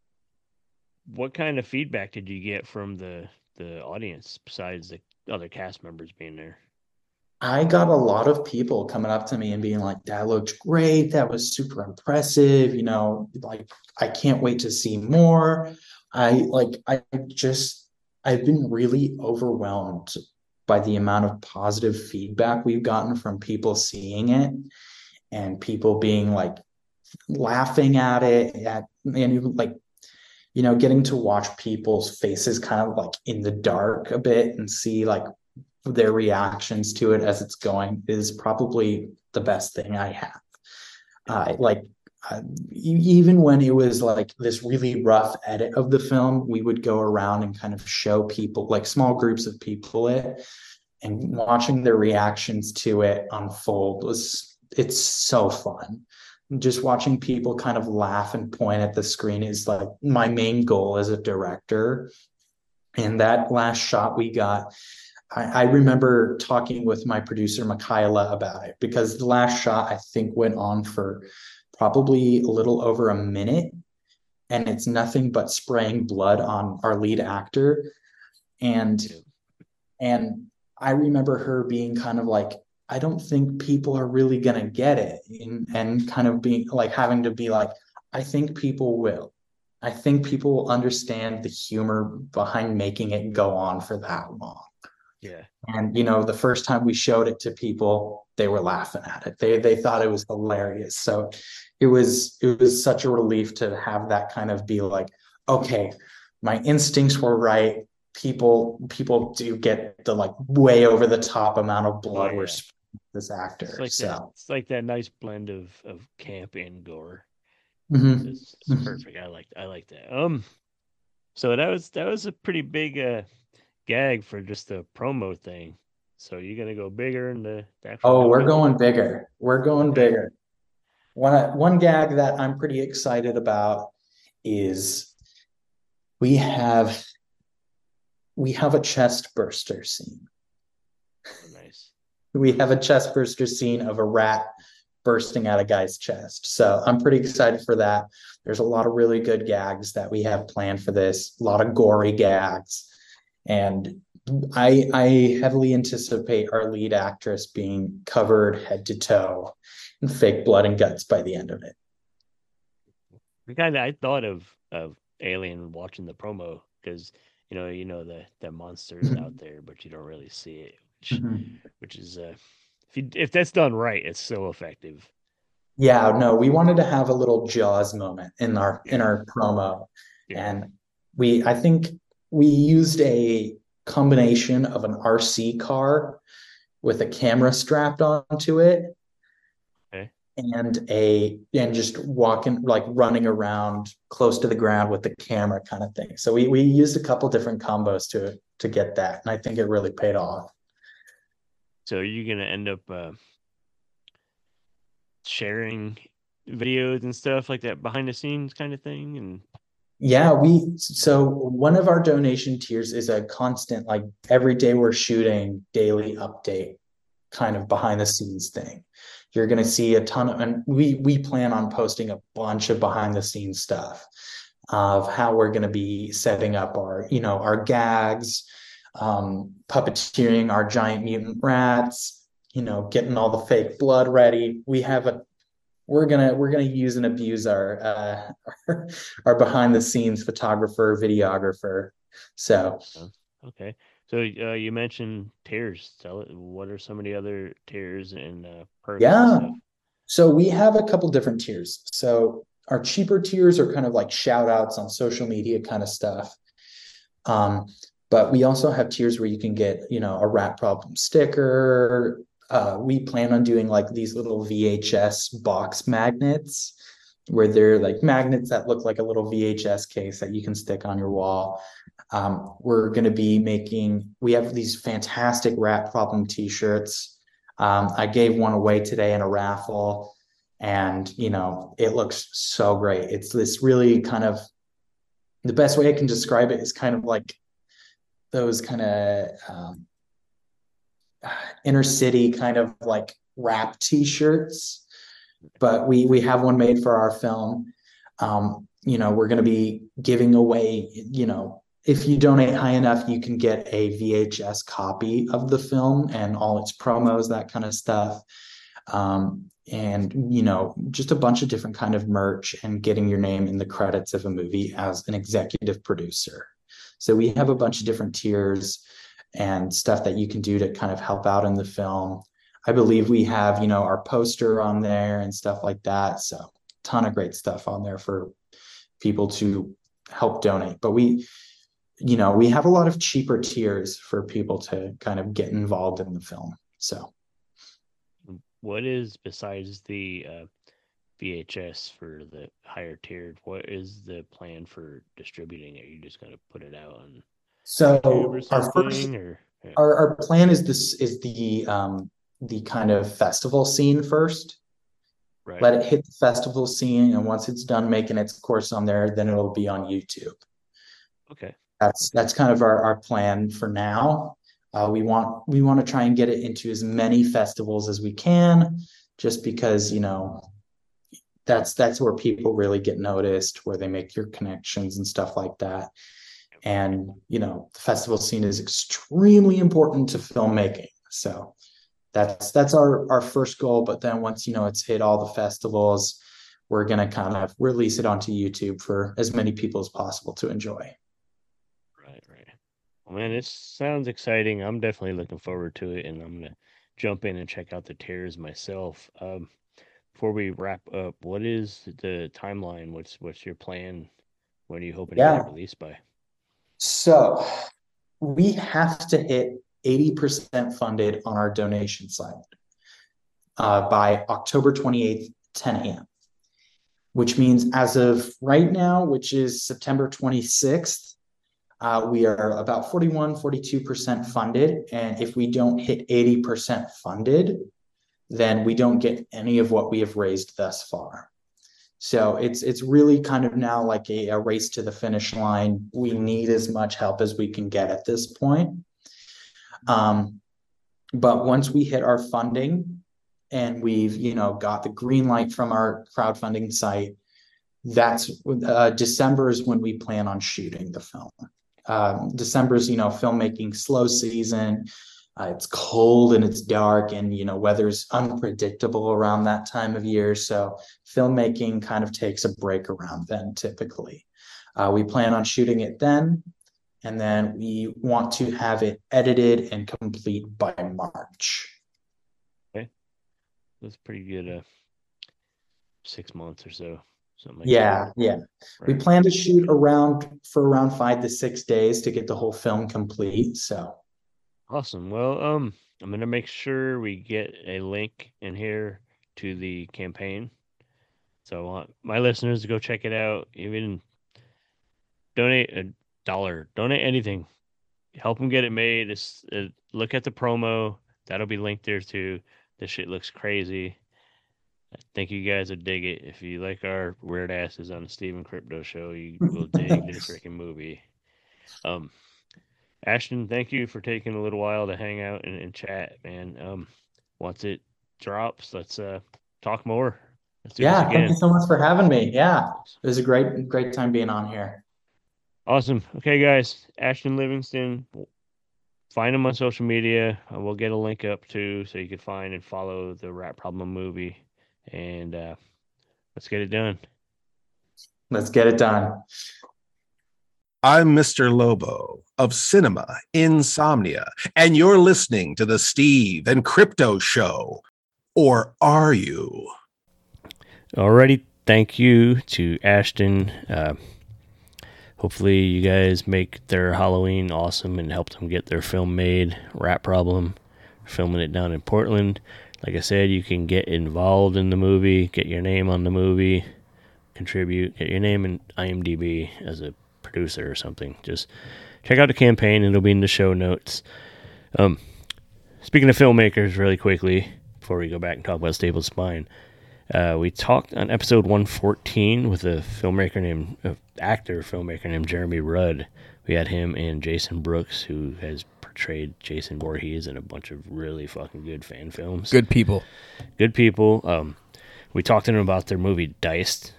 what kind of feedback did you get from the the audience besides the other cast members being there? I got a lot of people coming up to me and being like, that looked great. That was super impressive. You know, like, I can't wait to see more. I like, I just, I've been really overwhelmed by the amount of positive feedback we've gotten from people seeing it and people being like laughing at it at, and like, you know, getting to watch people's faces kind of like in the dark a bit and see like their reactions to it as it's going is probably the best thing I have. Uh, like uh, e- even when it was like this really rough edit of the film, we would go around and kind of show people, like small groups of people, it, and watching their reactions to it unfold was it's so fun. Just watching people kind of laugh and point at the screen is like my main goal as a director. And that last shot we got, I, I remember talking with my producer, Michaela, about it because the last shot I think went on for probably a little over a minute. And it's nothing but spraying blood on our lead actor. And and I remember her being kind of like, I don't think people are really gonna get it. And, and kind of being like having to be like, I think people will. I think people will understand the humor behind making it go on for that long. Yeah. And you know, the first time we showed it to people, they were laughing at it. They they thought it was hilarious. So it was it was such a relief to have that kind of be like, okay, my instincts were right. People people do get the like way over the top amount of blood Oh, we're yeah. spraying this actor. It's like that. So It's like that nice blend of of camp and gore. mhm. It's, it's perfect. I like I like that. Um, so that was that was a pretty big uh gag for just the promo thing. So you're gonna go bigger in the, the actual Oh, we're movie? going bigger. We're going Okay. bigger. One one gag that I'm pretty excited about is we have we have a chest burster scene. Oh, nice. We have a chest burster scene of a rat bursting out a guy's chest. So I'm pretty excited for that. There's a lot of really good gags that we have planned for this, a lot of gory gags. And I I heavily anticipate our lead actress being covered head to toe in fake blood and guts by the end of it. Kind of, I thought of of Alien watching the promo because you know you know the the monsters out there, but you don't really see it, which which is uh if you if that's done right, it's so effective. Yeah, no, we wanted to have a little Jaws moment in our in Yeah. our promo. Yeah. And we I think we used a combination of an R C car with a camera strapped onto it Okay. and a and just walking like running around close to the ground with the camera kind of thing. So we we used a couple different combos to to get that, and I think it really paid off. So you're gonna end up uh, sharing videos and stuff like that behind the scenes kind of thing, and Yeah, we so one of our donation tiers is a constant, like every day we're shooting daily update kind of behind the scenes thing. You're gonna see a ton of, and we we plan on posting a bunch of behind the scenes stuff of how we're gonna be setting up our, you know, our gags, um, puppeteering our giant mutant rats, you know, getting all the fake blood ready. We have a we're gonna we're gonna use and abuse our uh, our, our behind the scenes photographer, videographer. So uh, okay. So uh, you mentioned tiers. Tell it. What are some of the other tiers and uh, perks and yeah, stuff? so we have a couple different tiers. So our cheaper tiers are kind of like shout outs on social media kind of stuff. Um, but we also have tiers where you can get, you know, a rat problem sticker. Uh, we plan on doing like these little V H S box magnets where they're like magnets that look like a little V H S case that you can stick on your wall. Um, we're going to be making, we have these fantastic rat problem t-shirts. Um, I gave one away today in a raffle, and, you know, it looks so great. It's this really kind of, the best way I can describe it is kind of like those kind of um, inner city kind of like rap t-shirts, but we we have one made for our film. Um, you know, we're going to be giving away, you know, if you donate high enough, you can get a V H S copy of the film and all its promos, that kind of stuff. Um, and, you know, just a bunch of different kind of merch and getting your name in the credits of a movie as an executive producer. So we have a bunch of different tiers and stuff that you can do to kind of help out in the film. I believe we have, you know, our poster on there and stuff like that. So a ton of great stuff on there for people to help donate. But we, you know, we have a lot of cheaper tiers for people to kind of get involved in the film. So what is, besides the uh, V H S for the higher tiered, what is the plan for distributing it? Are you just going to put it out on so YouTube or our first something? Or, yeah. our, our plan is this is the um the kind of festival scene first. Right. Let it hit the festival scene, and once it's done making its course on there, then it'll be on YouTube. Okay. That's that's kind of our, our plan for now. Uh, we want we want to try and get it into as many festivals as we can, just because, you know, that's that's where people really get noticed, where they make your connections and stuff like that. And, you know, the festival scene is extremely important to filmmaking. So that's that's our, our first goal. But then once, you know, it's hit all the festivals, we're going to kind of release it onto YouTube for as many people as possible to enjoy. Right, right. Well, man, it sounds exciting. I'm definitely looking forward to it, and I'm going to jump in and check out the tiers myself. Um, before we wrap up, what is the timeline? What's what's your plan? When are you hoping Yeah. to get it released by? So we have to hit eighty percent funded on our donation site uh, by October twenty-eighth, ten a.m., which means as of right now, which is September twenty-sixth, uh, we are about forty-one, forty-two percent funded. And if we don't hit eighty percent funded, then we don't get any of what we have raised thus far. So it's it's really kind of now like a, a race to the finish line. We need as much help as we can get at this point. Um, but once we hit our funding and we've, you know, got the green light from our crowdfunding site, that's uh, December is when we plan on shooting the film. Um, December is, you know, filmmaking slow season. Uh, it's cold and it's dark, and, you know, weather's unpredictable around that time of year. So filmmaking kind of takes a break around then typically. Uh, we plan on shooting it then, and then we want to have it edited and complete by March. Okay. That's pretty good. Uh, six months or so. Something like Yeah, that. yeah. Right. We plan to shoot around for around five to six days to get the whole film complete. So Awesome. Well, um, I'm gonna make sure we get a link in here to the campaign. So I want my listeners to go check it out. Even donate a dollar, donate anything, help them get it made. It's, uh, look at the promo. That'll be linked there too. This shit looks crazy. I think you guys would dig it. If you like our weird asses on the Steven Crypto Show, you will dig this freaking movie. Um. Ashton, thank you for taking a little while to hang out and, and chat, man. Um, once it drops, let's uh talk more. Let's do yeah, this again. thank you so much for having me. Yeah, it was a great, great time being on here. Awesome. Okay, guys, Ashton Livingston. Find him on social media. Uh, we'll get a link up too, so you can find and follow the Rat Problem movie. And uh, let's get it done. Let's get it done. I'm Mister Lobo of Cinema Insomnia, and you're listening to the Steve and Crypto Show. Or are you? Alrighty, thank you to Ashton. Uh, hopefully you guys make their Halloween awesome and help them get their film made. Rat Problem, filming it down in Portland. Like I said, you can get involved in the movie, get your name on the movie, contribute, get your name in IMDb as a producer or something. Just check out the campaign, it'll be in the show notes. Um, speaking of filmmakers, really quickly, before we go back and talk about Stable Spine, uh, we talked on episode one fourteen with a filmmaker named, uh, actor filmmaker named Jeremy Rudd. We had him and Jason Brooks, who has portrayed Jason Voorhees in a bunch of really fucking good fan films. Good people. Good people. Um, we talked to them about their movie Diced,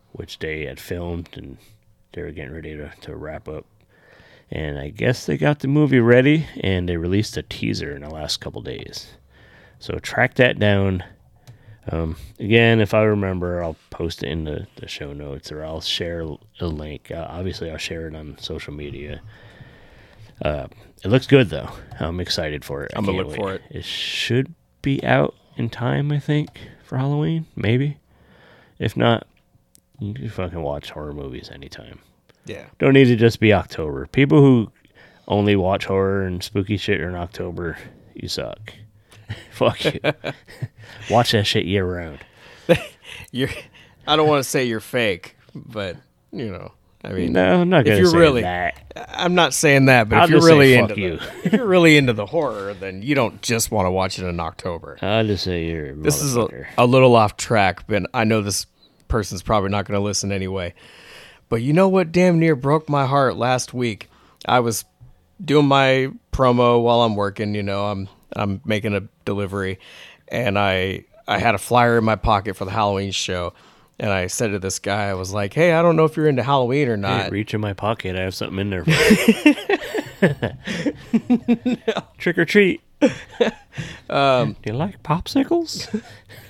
which they had filmed, and they were getting ready to, to wrap up. And I guess they got the movie ready, and they released a teaser in the last couple days. So track that down. Um, again, if I remember, I'll post it in the, the show notes, or I'll share a link. Uh, obviously, I'll share it on social media. Uh, it looks good, though. I'm excited for it. I'm going to look wait. for it. It should be out in time, I think, for Halloween, maybe. If not, you can fucking watch horror movies anytime. Yeah. Don't need to just be October. People who only watch horror and spooky shit in October, you suck. Fuck you. Watch that shit year round. You're, I don't want to say you're fake, but, you know, I mean, no, I'm not gonna if you're say really, that. I'm not saying that, but I'll if you're just really say into fuck you. the, if you're really into the horror, then you don't just want to watch it in October. I'll just say you're a This is a, motherfucker. a little off track, but I know this person's probably not going to listen anyway. But you know what damn near broke my heart last week? I was doing my promo while I'm working, you know, I'm I'm making a delivery, and I I had a flyer in my pocket for the Halloween show, and I said to this guy, I was like, hey, I don't know if you're into Halloween or not. Hey, reach in my pocket. I have something in there for you. No. Trick or treat. Um, Do you like popsicles?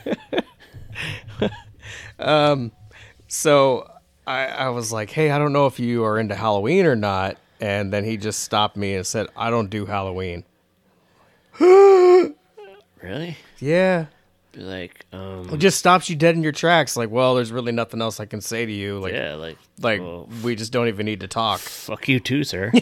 um, so I, I was like, hey, I don't know if you are into Halloween or not. And then he just stopped me and said, I don't do Halloween. Really? Yeah. Be like, um, It just stops you dead in your tracks. Like, well, there's really nothing else I can say to you. Like, yeah, like, like well, we just don't even need to talk. Fuck you too, sir.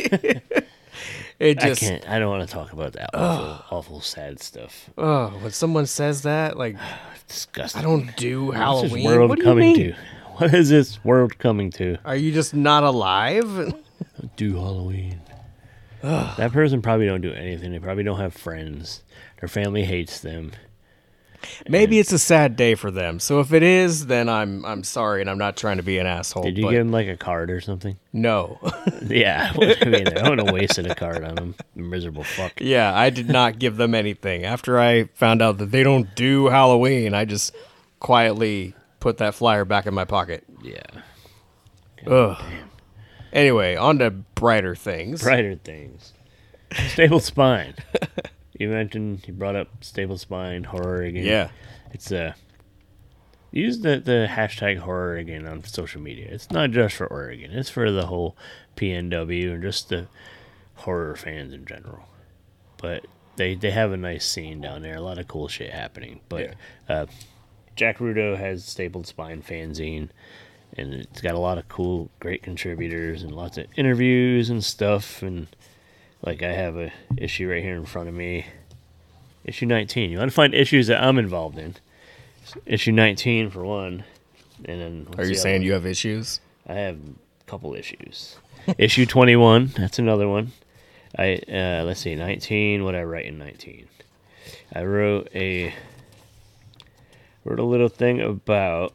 It just, I can't. I don't want to talk about that awful, awful, sad stuff. oh, when someone says that, like, Disgusting. I don't do What's Halloween. this world What do you coming mean? to? What is this world coming to? Are you just not alive? Do Halloween. That person probably don't do anything. They probably don't have friends. Their family hates them. Maybe it's a sad day for them. So if it is, then I'm I'm sorry, and I'm not trying to be an asshole. Did you but give them like a card or something? No. Yeah, I mean, I wouldn't have wasted a card on them. Miserable fuck. Yeah, I did not give them anything. After I found out that they don't do Halloween, I just quietly put that flyer back in my pocket. Yeah. Ugh. Anyway, on to brighter things. Brighter things. Stable Spine. You mentioned, you brought up Stable Spine, Horror again. Yeah. It's uh, use the, the hashtag Horror again on social media. It's not just for Oregon. It's for the whole P N W and just the horror fans in general. But they, they have a nice scene down there. A lot of cool shit happening. But Yeah. uh, Jack Rudo has Stapled Spine fanzine. And it's got a lot of cool, great contributors and lots of interviews and stuff. And like I have a issue right here in front of me. Issue nineteen. You want to find issues that I'm involved in. Issue nineteen for one. And then what's Are you the saying other you have issues? one? I have a couple issues. Issue twenty-one. That's another one. I uh, let's see, nineteen. What did I write in nineteen? I wrote a wrote a little thing about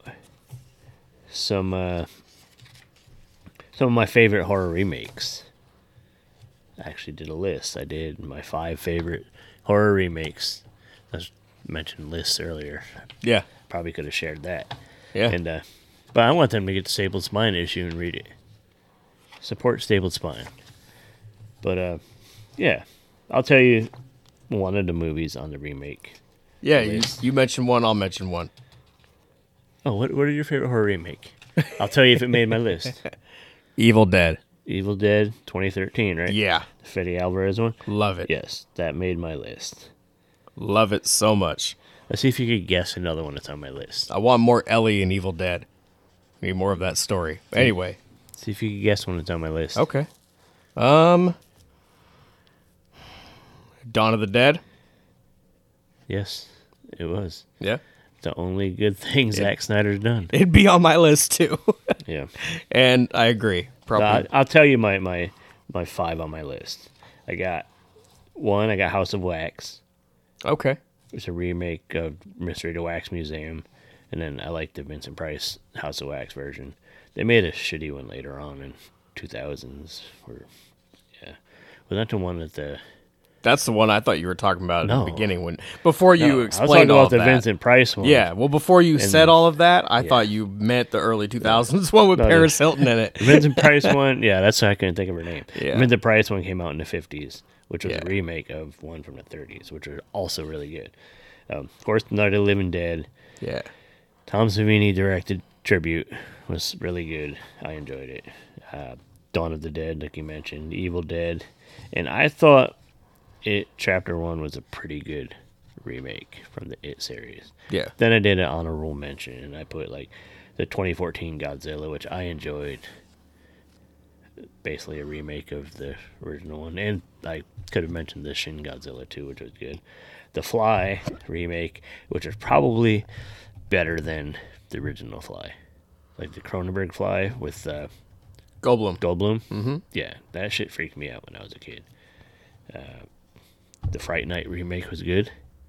some uh, some of my favorite horror remakes. I actually did a list. I did my five favorite horror remakes. I was mentioned lists earlier. Yeah. Probably could have shared that. Yeah. And uh, but I want them to get the Stapled Spine issue and read it. Support Stapled Spine. But uh, yeah, I'll tell you one of the movies on the remake. Yeah, you, you mentioned one, I'll mention one. Oh, what what are your favorite horror remake? I'll tell you if it made my list. Evil Dead. Evil Dead twenty thirteen, right? Yeah. The Fede Alvarez one? Love it. Yes, that made my list. Love it so much. Let's see if you could guess another one that's on my list. I want more Ellie in Evil Dead. Need more of that story. Anyway. See if you could guess one that's on my list. Okay. Um. Dawn of the Dead? Yes, it was. Yeah. The only good thing It- Zack Snyder's done. It'd be on my list too. Yeah. And I agree. Probably. Uh, I'll tell you my, my, my five on my list. I got one, I got House of Wax. Okay. It's a remake of Mystery of the Wax Museum. And then I like the Vincent Price House of Wax version. They made a shitty one later on in two thousands. Or, yeah. Was that the one that the That's the one I thought you were talking about at No. the beginning when before you No, I was explained talking all about of the that. Vincent Price one. Yeah, well, before you And- said all of that, I yeah. thought you meant the early two thousands one with No, the- Paris Hilton in it. The Vincent Price one, yeah, that's why I couldn't think of her name. Yeah. The Vincent Price one came out in the fifties, which was Yeah. a remake of one from the thirties, which was also really good. Um, of course, Night of the Living Dead. Yeah. Tom Savini directed Tribute, was really good. I enjoyed it. Uh, Dawn of the Dead, like you mentioned, Evil Dead, and I thought It Chapter One was a pretty good remake from the It series. Yeah. Then I did an honorable mention, and I put like the twenty fourteen Godzilla, which I enjoyed. Basically a remake of the original one, and I could have mentioned the Shin Godzilla too, which was good. The Fly remake, which is probably better than the original Fly, like the Cronenberg Fly with uh, Goldblum. Goldblum. Mm-hmm. Yeah, that shit freaked me out when I was a kid. Uh, the Fright Night remake was good.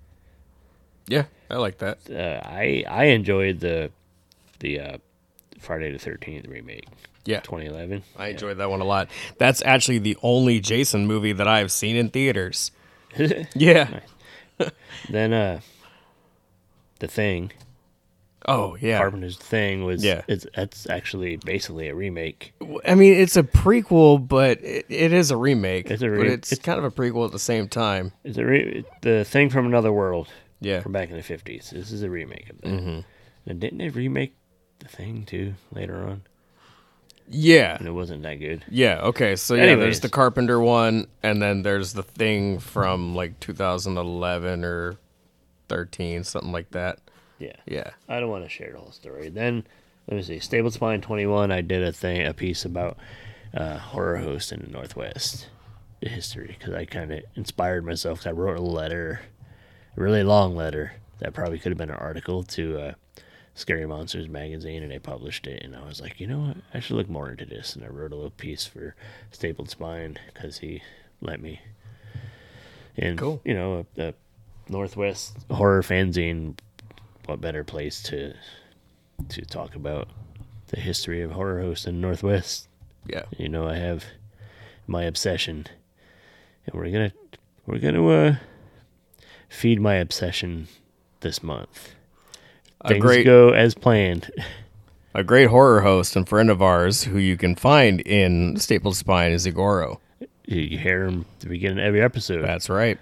Yeah, I like that. Uh, I I enjoyed the the uh, Friday the thirteenth remake. Yeah. twenty eleven. I enjoyed that one a lot. That's actually the only Jason movie that I've seen in theaters. Yeah. Then uh, The Thing. Oh, yeah. Carpenter's Thing was. Yeah. It's that's actually basically a remake. I mean, it's a prequel, but it, it is a remake. It's a but re- it's, it's- kind of a prequel at the same time. It's a re- the Thing from Another World. Yeah. From back in the fifties. This is a remake of that. Mm-hmm. And didn't they remake The Thing too later on? Yeah. And it wasn't that good. Yeah, okay. So, yeah, Anyways. there's the Carpenter one, and then there's the Thing from, like, two thousand eleven or thirteen, something like that. Yeah. Yeah. I don't want to share the whole story. Then, let me see. Stable Spine twenty-one, I did a thing, a piece about uh, horror hosts in the Northwest, the history, because I kind of inspired myself. 'Cause I wrote a letter, a really long letter, that probably could have been an article to uh, Scary Monsters magazine, and they published it. And I was like, you know what? I should look more into this. And I wrote a little piece for Stapled Spine because he let me. And, Cool. you know, a, a Northwest horror fanzine, what better place to to talk about the history of horror hosts in the Northwest? Yeah. You know, I have my obsession, and we're gonna we're gonna uh, feed my obsession this month. A Things great- go as planned. A great horror host and friend of ours who you can find in Stapled Spine is Igoro. You, you hear him at the beginning of every episode. That's right.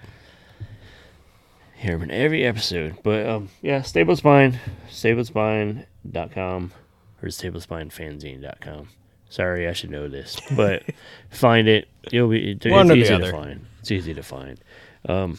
Hear him in every episode. But um, yeah, Stable Spine, stable spine dot com or stable spine fanzine dot com. Sorry, I should know this, but find it. You'll be. It's One or the easy to other. find. It's easy to find. Um.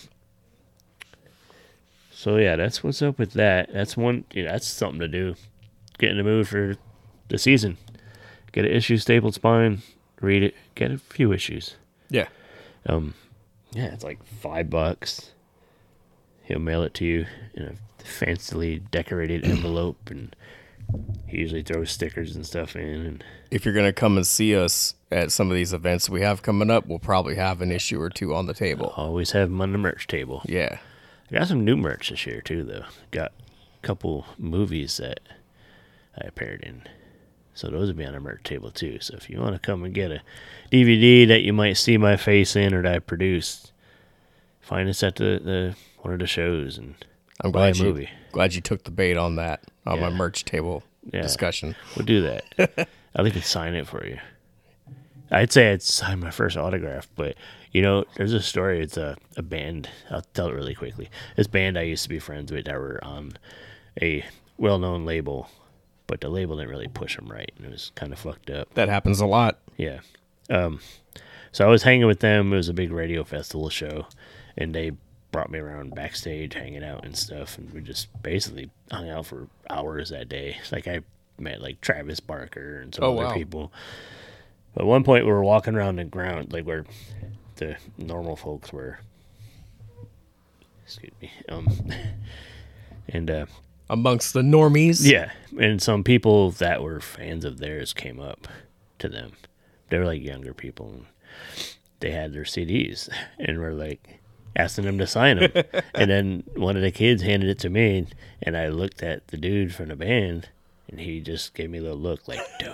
So yeah, that's what's up with that. That's one. You know, that's something to do. Get in the mood for the season. Get an issue, Stapled Spine. Read it. Get a few issues. Yeah. Um. Yeah, it's like five bucks. He'll mail it to you in a fancily decorated envelope, and he usually throws stickers and stuff in. And If you're going to come and see us at some of these events we have coming up, we'll probably have an issue or two on the table. always have them on the merch table. Yeah. I got some new merch this year too, though. Got a couple movies that I appeared in, so those will be on the merch table too. So if you want to come and get a D V D that you might see my face in or that I produced, find us at the, the one of the shows and I'm buy a glad you, movie. glad you took the bait on that, on my Yeah. merch table Yeah. discussion. We'll do that. I'll even sign it for you. I'd say I'd sign my first autograph, but you know, there's a story. It's a, a band. I'll tell it really quickly. This band I used to be friends with that were on a well-known label, but the label didn't really push them right, and it was kind of fucked up. That happens a lot. Yeah. Um. So I was hanging with them. It was a big radio festival show, and they brought me around backstage, hanging out and stuff, and we just basically hung out for hours that day. Like I met like Travis Barker and some Oh, other wow. people. But at one point, we were walking around the ground, like where the normal folks were. Excuse me. Um. And uh, Amongst the normies. yeah, and some people that were fans of theirs came up to them. They were like younger people, and they had their C Ds, and were like asking them to sign them. And then one of the kids handed it to me, and I looked at the dude from the band, and he just gave me a little look like, do it.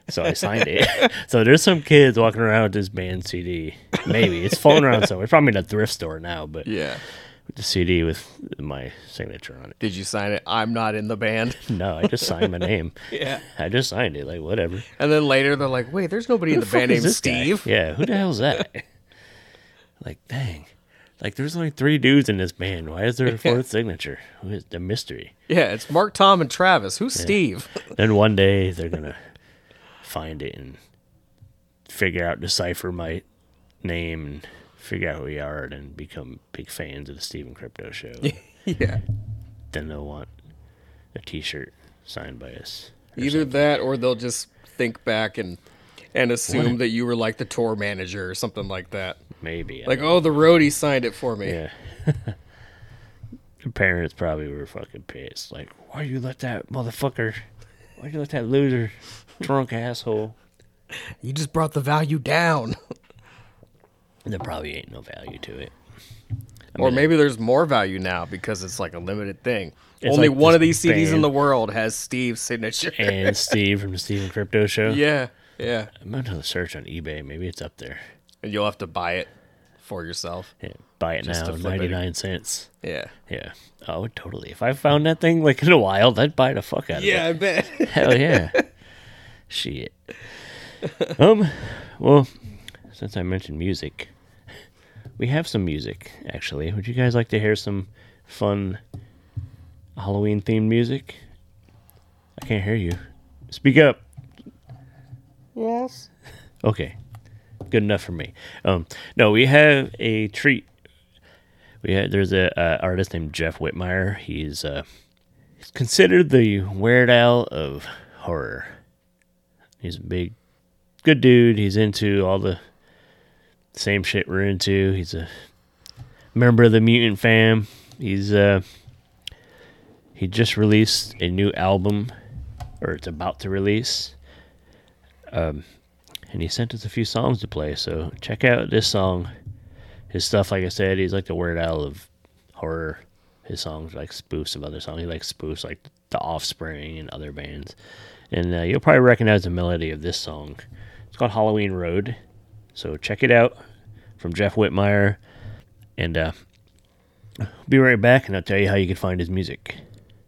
So I signed it. So there's some kids walking around with this band C D. Maybe. It's floating around somewhere. It's probably in a thrift store now, but Yeah. with the C D with my signature on it. Did you sign it? I'm not in the band. No, I just signed my name. Yeah. I just signed it, like, whatever. And then later they're like, wait, there's nobody in the, Who the band fuck is named this guy? Steve. Yeah, who the hell's that? Like, dang. Like, there's only three dudes in this band. Why is there a fourth signature? Who is the mystery? Yeah, it's Mark, Tom, and Travis. Who's Steve? Then one day they're going to find it and figure out, decipher my name and figure out who we are and then become big fans of the Steve and Crypto Show. Yeah. Then they'll want a t-shirt signed by us. Either that or they'll just think back and and assume What? that you were like the tour manager or something like that. Maybe. I Like, don't oh, the roadie signed it for me. Yeah. The parents probably were fucking pissed. Like, why you let that motherfucker, why you let that loser, drunk asshole? You just brought the value down. There probably ain't no value to it. I Or mean, maybe there's more value now because it's like a limited thing. It's Only like one this of these C Ds in band- the world has Steve's signature. And Steve from the Steve and Crypto Show. Yeah, yeah. I'm going to search on eBay. Maybe it's up there. And you'll have to buy it for yourself. Yeah, buy it Just now, to flip it. ninety-nine cents. Yeah. Yeah. Oh, totally. If I found that thing like in the wild, I'd buy the fuck out of Yeah, I it. bet. Hell yeah. Shit. Um, well, since I mentioned music, we have some music, actually. Would you guys like to hear some fun Halloween-themed music? I can't hear you. Speak up. Yes. Okay. Good enough for me. Um, no, we have a treat. We had, there's a uh, artist named Jeff Whitmire. He's uh, he's considered the Weird Al of horror. He's a big, good dude. He's into all the same shit we're into. He's a member of the Mutant Fam. He's uh, he just released a new album, or it's about to release. Um, and he sent us a few songs to play. So check out this song. His stuff, like I said, he's like the Weird Al of horror. His songs are like spoofs of other songs. He likes spoofs like The Offspring and other bands. And uh, you'll probably recognize the melody of this song. It's called Halloween Road. So check it out from Jeff Whitmire. And uh, I'll be right back and I'll tell you how you can find his music.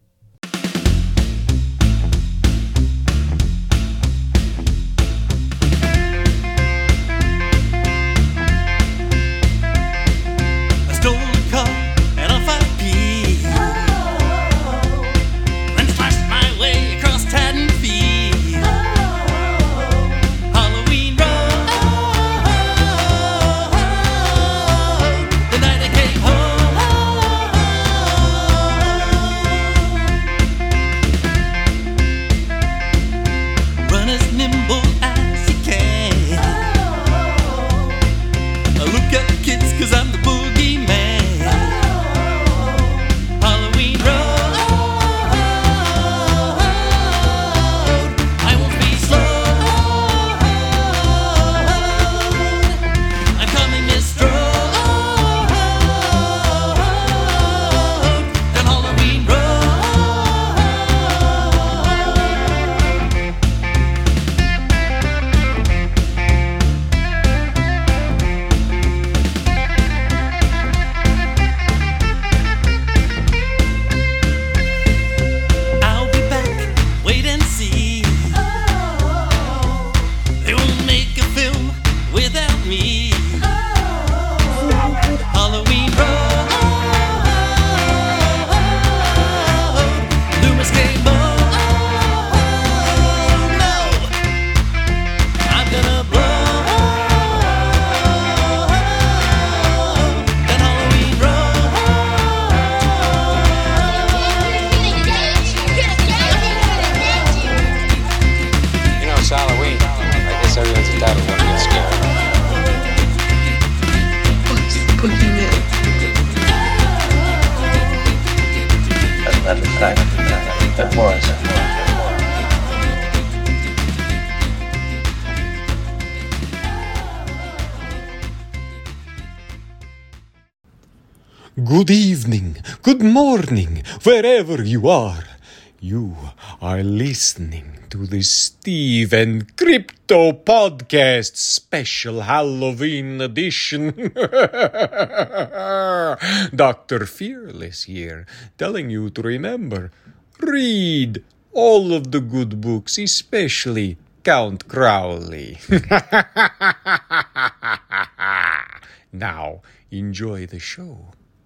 I stole a car and a five P. Then slashed my way across Haddonfield. Halloween Road. The night I came home. Run as nimble as you can. Look at the kids, cause I'm the boogeyman. Halloween Road. I won't be slow. I'm coming this strode. Down Halloween I'll be back, wait and see. They won't make a film without me. Halloween Road. Loomis came home. No, I'm gonna blow. That Halloween You know, it's Halloween. I guess everyone's entitled to get scared. That's not the fact. That was. Good evening, good morning, wherever you are. You are listening to the Steve and Crypto Podcast Special Halloween Edition. Doctor Fearless here, telling you to remember, read all of the good books, especially Count Crowley. Now, enjoy the show.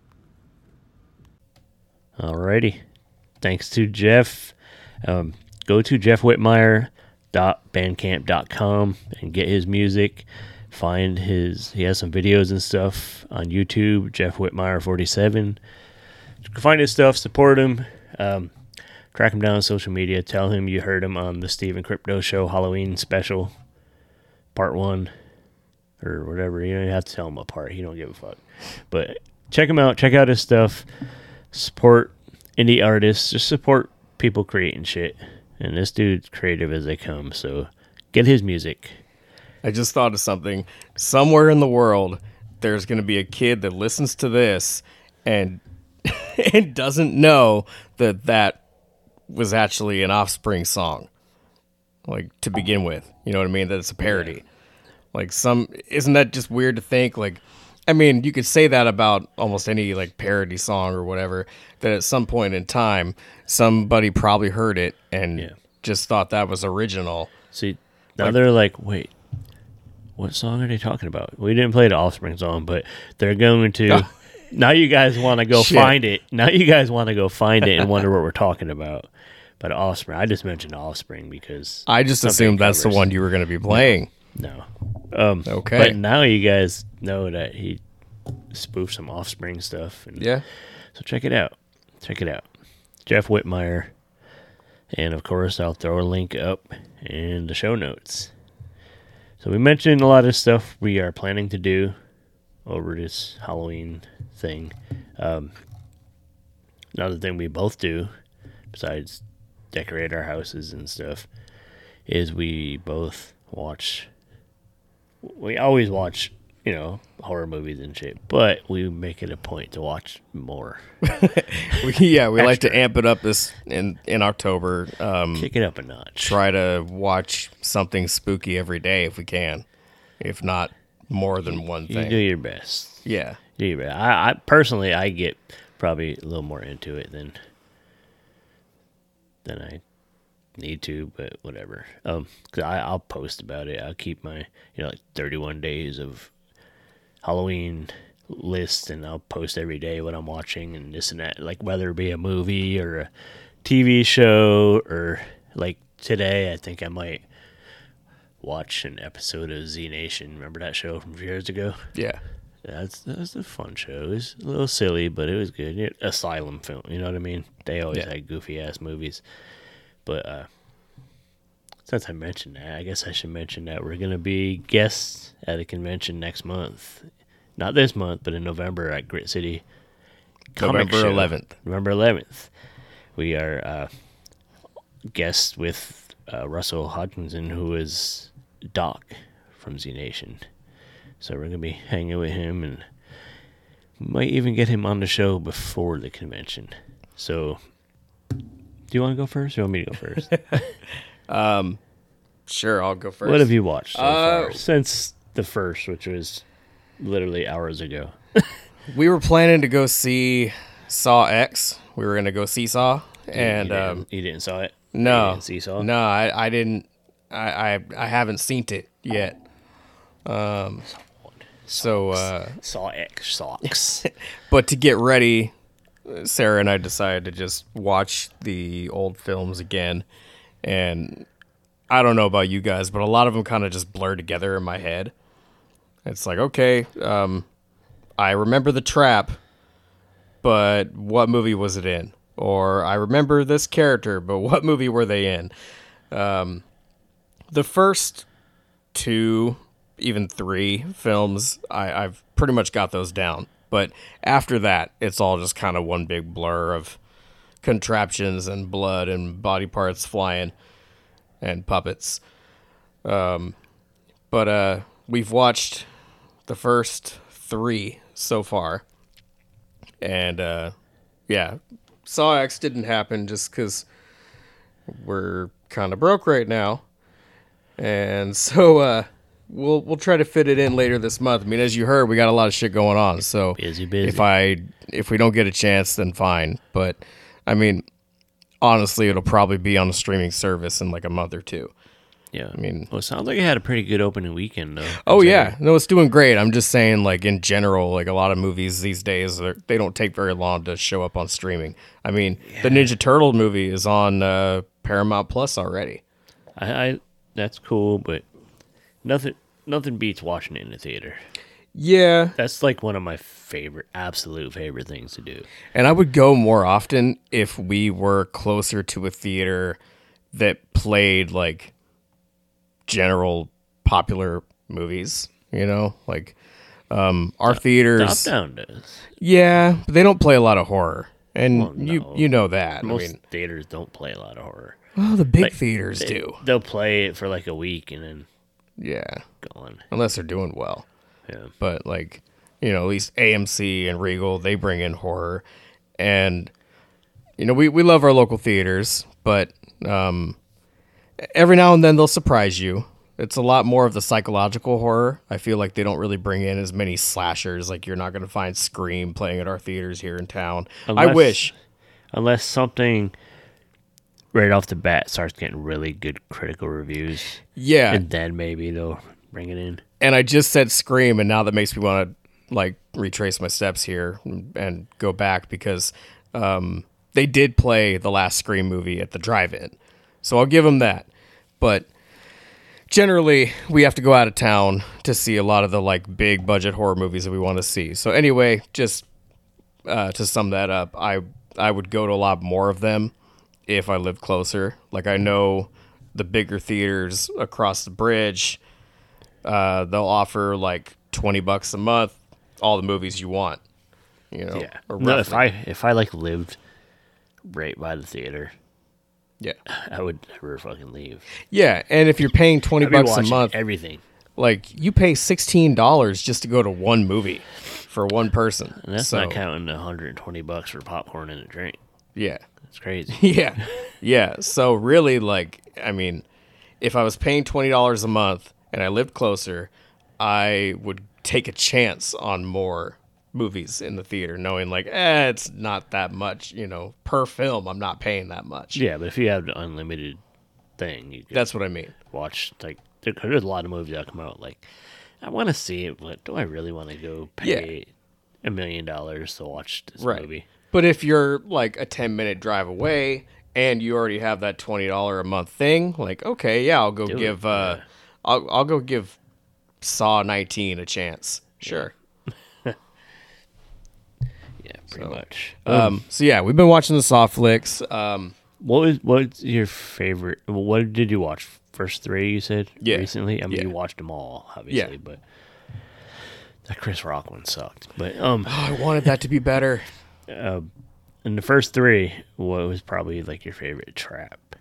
Alrighty. Thanks to Jeff. Um, go to jeff whitmire dot bandcamp dot com and get his music. Find his, he has some videos and stuff on YouTube, Jeff Whitmire forty-seven. Find his stuff, support him, um, track him down on social media, tell him you heard him on the Steve and Crypto Show Halloween Special, Part one, or whatever. You don't have to tell him apart. He don't give a fuck. But check him out. Check out his stuff. Support indie artists. Just support people creating shit. And this dude's creative as they come. So get his music. I just thought of something. Somewhere in the world, there's going to be a kid that listens to this and and doesn't know that that was actually an Offspring song. Like, to begin with. You know what I mean? That it's a parody. Like, some... Isn't that just weird to think? Like, I mean, you could say that about almost any, like, parody song or whatever, that at some point in time, somebody probably heard it and yeah. just thought that was original. See, now like, they're like, wait, what song are they talking about? We didn't play the Offspring song, but they're going to... Now you guys want to go Shit. find it. Now you guys want to go find it and wonder what we're talking about. But Offspring, I just mentioned Offspring because... I just assumed that's the one you were going to be playing. No. no. Um, okay. But now you guys know that he spoofed some Offspring stuff. And yeah. So check it out. Check it out. Jeff Whitmire. And, of course, I'll throw a link up in the show notes. So we mentioned a lot of stuff we are planning to do over this Halloween thing. Um, another thing we both do, besides decorate our houses and stuff, is we both watch... We always watch, you know, horror movies and shit, but we make it a point to watch more. we, yeah, we Extra. like to amp it up this in, in October. Um, Kick it up a notch. Try to watch something spooky every day if we can, if not more than one you thing. You do your best. Yeah. Do your best. I, I personally, I get probably a little more into it than than I need to, but whatever. Um, cause I, I'll post about it. I'll keep my, you know, like thirty-one days of Halloween list, and I'll post every day what I'm watching and this and that. Like whether it be a movie or a T V show, or like today, I think I might watch an episode of Z Nation. Remember that show from years ago? Yeah. That's that's a fun show. It was a little silly, but it was good. It, Asylum film, you know what I mean? They always yeah. had goofy ass movies. But uh, since I mentioned that, I guess I should mention that we're gonna be guests at a convention next month. Not this month, but in November at Grit City. November eleventh. November eleventh. We are uh, guests with uh, Russell Hodgkinson, who is Doc from Z Nation. So we're going to be hanging with him, and might even get him on the show before the convention. So, do you want to go first, or you want me to go first? um, sure, I'll go first. What have you watched so uh, far? Since the first, which was literally hours ago. We were planning to go see Saw X. We were going to go see Saw. And, you, didn't, um, you didn't saw it? No. You didn't see Saw? No, I, I didn't. I, I, I haven't seen it yet. Um... So, uh, Saw X socks. But to get ready, Sarah and I decided to just watch the old films again. And I don't know about you guys, but a lot of them kind of just blur together in my head. It's like, okay, um, I remember The Trap, but what movie was it in? Or I remember this character, but what movie were they in? Um, the first two... even three films, I, I've pretty much got those down. But after that, it's all just kind of one big blur of contraptions and blood and body parts flying and puppets. Um, but uh, we've watched the first three so far. And uh, yeah, Saw X didn't happen just because we're kind of broke right now, and so uh, we'll we'll try to fit it in later this month. I mean, as you heard, we got a lot of shit going on. So busy, busy. If I if we don't get a chance, then fine. But I mean, honestly, it'll probably be on a streaming service in like a month or two. Yeah, I mean, well, it sounds like it had a pretty good opening weekend, though. Oh yeah, no, it's doing great. I'm just saying, like in general, like a lot of movies these days, they don't take very long to show up on streaming. I mean, yeah. the Ninja Turtle movie is on uh, Paramount Plus already. I, I that's cool, but nothing nothing beats watching it in the theater. Yeah, that's like one of my favorite, absolute favorite things to do. And I would go more often if we were closer to a theater that played like general popular movies, you know, like um our Top, theaters Top Down does. Yeah, but they don't play a lot of horror, and well, no. you you know that. Most I mean, theaters don't play a lot of horror. Well, the big like, theaters they, do. They'll play it for like a week and then yeah, go on. Unless they're doing well. Yeah, but like you know, at least A M C and Regal, they bring in horror, and you know we we love our local theaters, but um. every now and then they'll surprise you. It's a lot more of the psychological horror. I feel like they don't really bring in as many slashers. Like you're not going to find Scream playing at our theaters here in town. Unless, I wish. Unless something right off the bat starts getting really good critical reviews. Yeah. And then maybe they'll bring it in. And I just said Scream, and now that makes me want to like retrace my steps here and go back because um, they did play the last Scream movie at the drive-in. So I'll give them that. But generally, we have to go out of town to see a lot of the like big budget horror movies that we want to see. So anyway, just uh, to sum that up, I I would go to a lot more of them if I lived closer. Like I know the bigger theaters across the bridge, uh, they'll offer like twenty bucks a month, all the movies you want. You know, yeah. No, if I if I like lived right by the theater. Yeah, I would never fucking leave. Yeah, and if you're paying twenty I'd be bucks a month, everything, like you pay sixteen dollars just to go to one movie for one person, and that's so, not counting the hundred and twenty bucks for popcorn and a drink. Yeah, that's crazy. yeah, yeah. So really, like, I mean, if I was paying twenty dollars a month and I lived closer, I would take a chance on more movies in the theater, knowing like, eh, it's not that much, you know, per film. I'm not paying that much. Yeah, but if you have the unlimited thing, you could that's what I mean. Watch like there, there's a lot of movies that come out. Like, I want to see it, but do I really want to go pay yeah. a million dollars to watch this right. movie? But if you're like a ten minute drive away and you already have that twenty dollar a month thing, like, okay, yeah, I'll go do give, it. uh, yeah. I'll I'll go give Saw nineteen a chance. Sure. Yeah. Pretty so, much. Um, um, so yeah, we've been watching the Saw flicks. Um, what was what's your favorite? What did you watch? First three, you said yeah. recently. I mean, yeah. you watched them all, obviously, yeah. but that Chris Rock one sucked. But um, oh, I wanted that to be better. Uh, in the first three, what was probably like your favorite trap?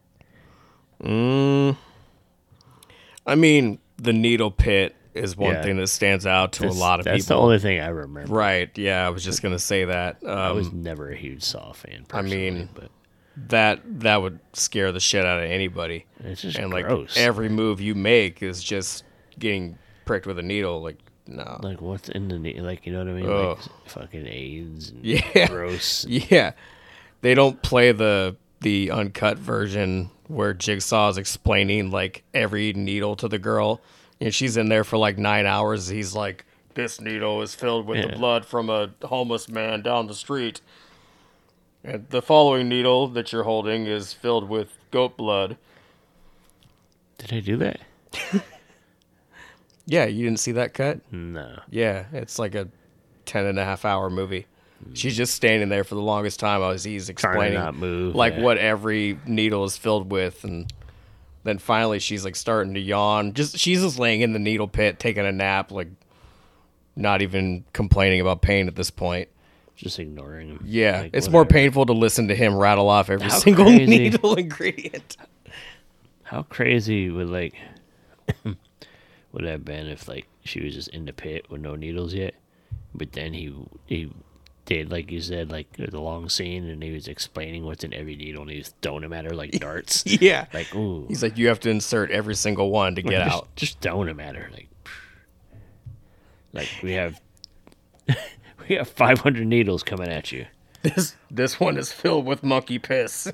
Mm, I mean, the needle pit is one yeah. thing that stands out to that's, a lot of that's people. That's the only thing I remember. Right, yeah, I was just going to say that. Um, I was never a huge Saw fan, I mean, but that that would scare the shit out of anybody. It's just and gross. Like every move you make is just getting pricked with a needle. Like, no. Like, what's in the needle? Like, you know what I mean? Oh. Like, fucking AIDS and yeah. gross. Yeah. They don't play the the uncut version where Jigsaw is explaining, like, every needle to the girl. And she's in there for like nine hours. He's like, this needle is filled with yeah. the blood from a homeless man down the street. And the following needle that you're holding is filled with goat blood. Did I do that? Yeah, you didn't see that cut? No. Yeah, it's like a ten and a half hour movie. She's just standing there for the longest time as he's explaining not move, like yeah. what every needle is filled with, and then finally she's like starting to yawn. Just she's just laying in the needle pit, taking a nap, like not even complaining about pain at this point. Just ignoring him. Yeah, like, it's whatever. more painful to listen to him rattle off every How single crazy. needle ingredient. How crazy would like would it have been if like she was just in the pit with no needles yet, but then he he did, like you said, like the long scene, and he was explaining what's in every needle, and he was throwing them at her like darts. Yeah. Like, ooh. He's like, you have to insert every single one to get just, out. Just throwing them at her. Like, like we have we have five hundred needles coming at you. This this one is filled with monkey piss.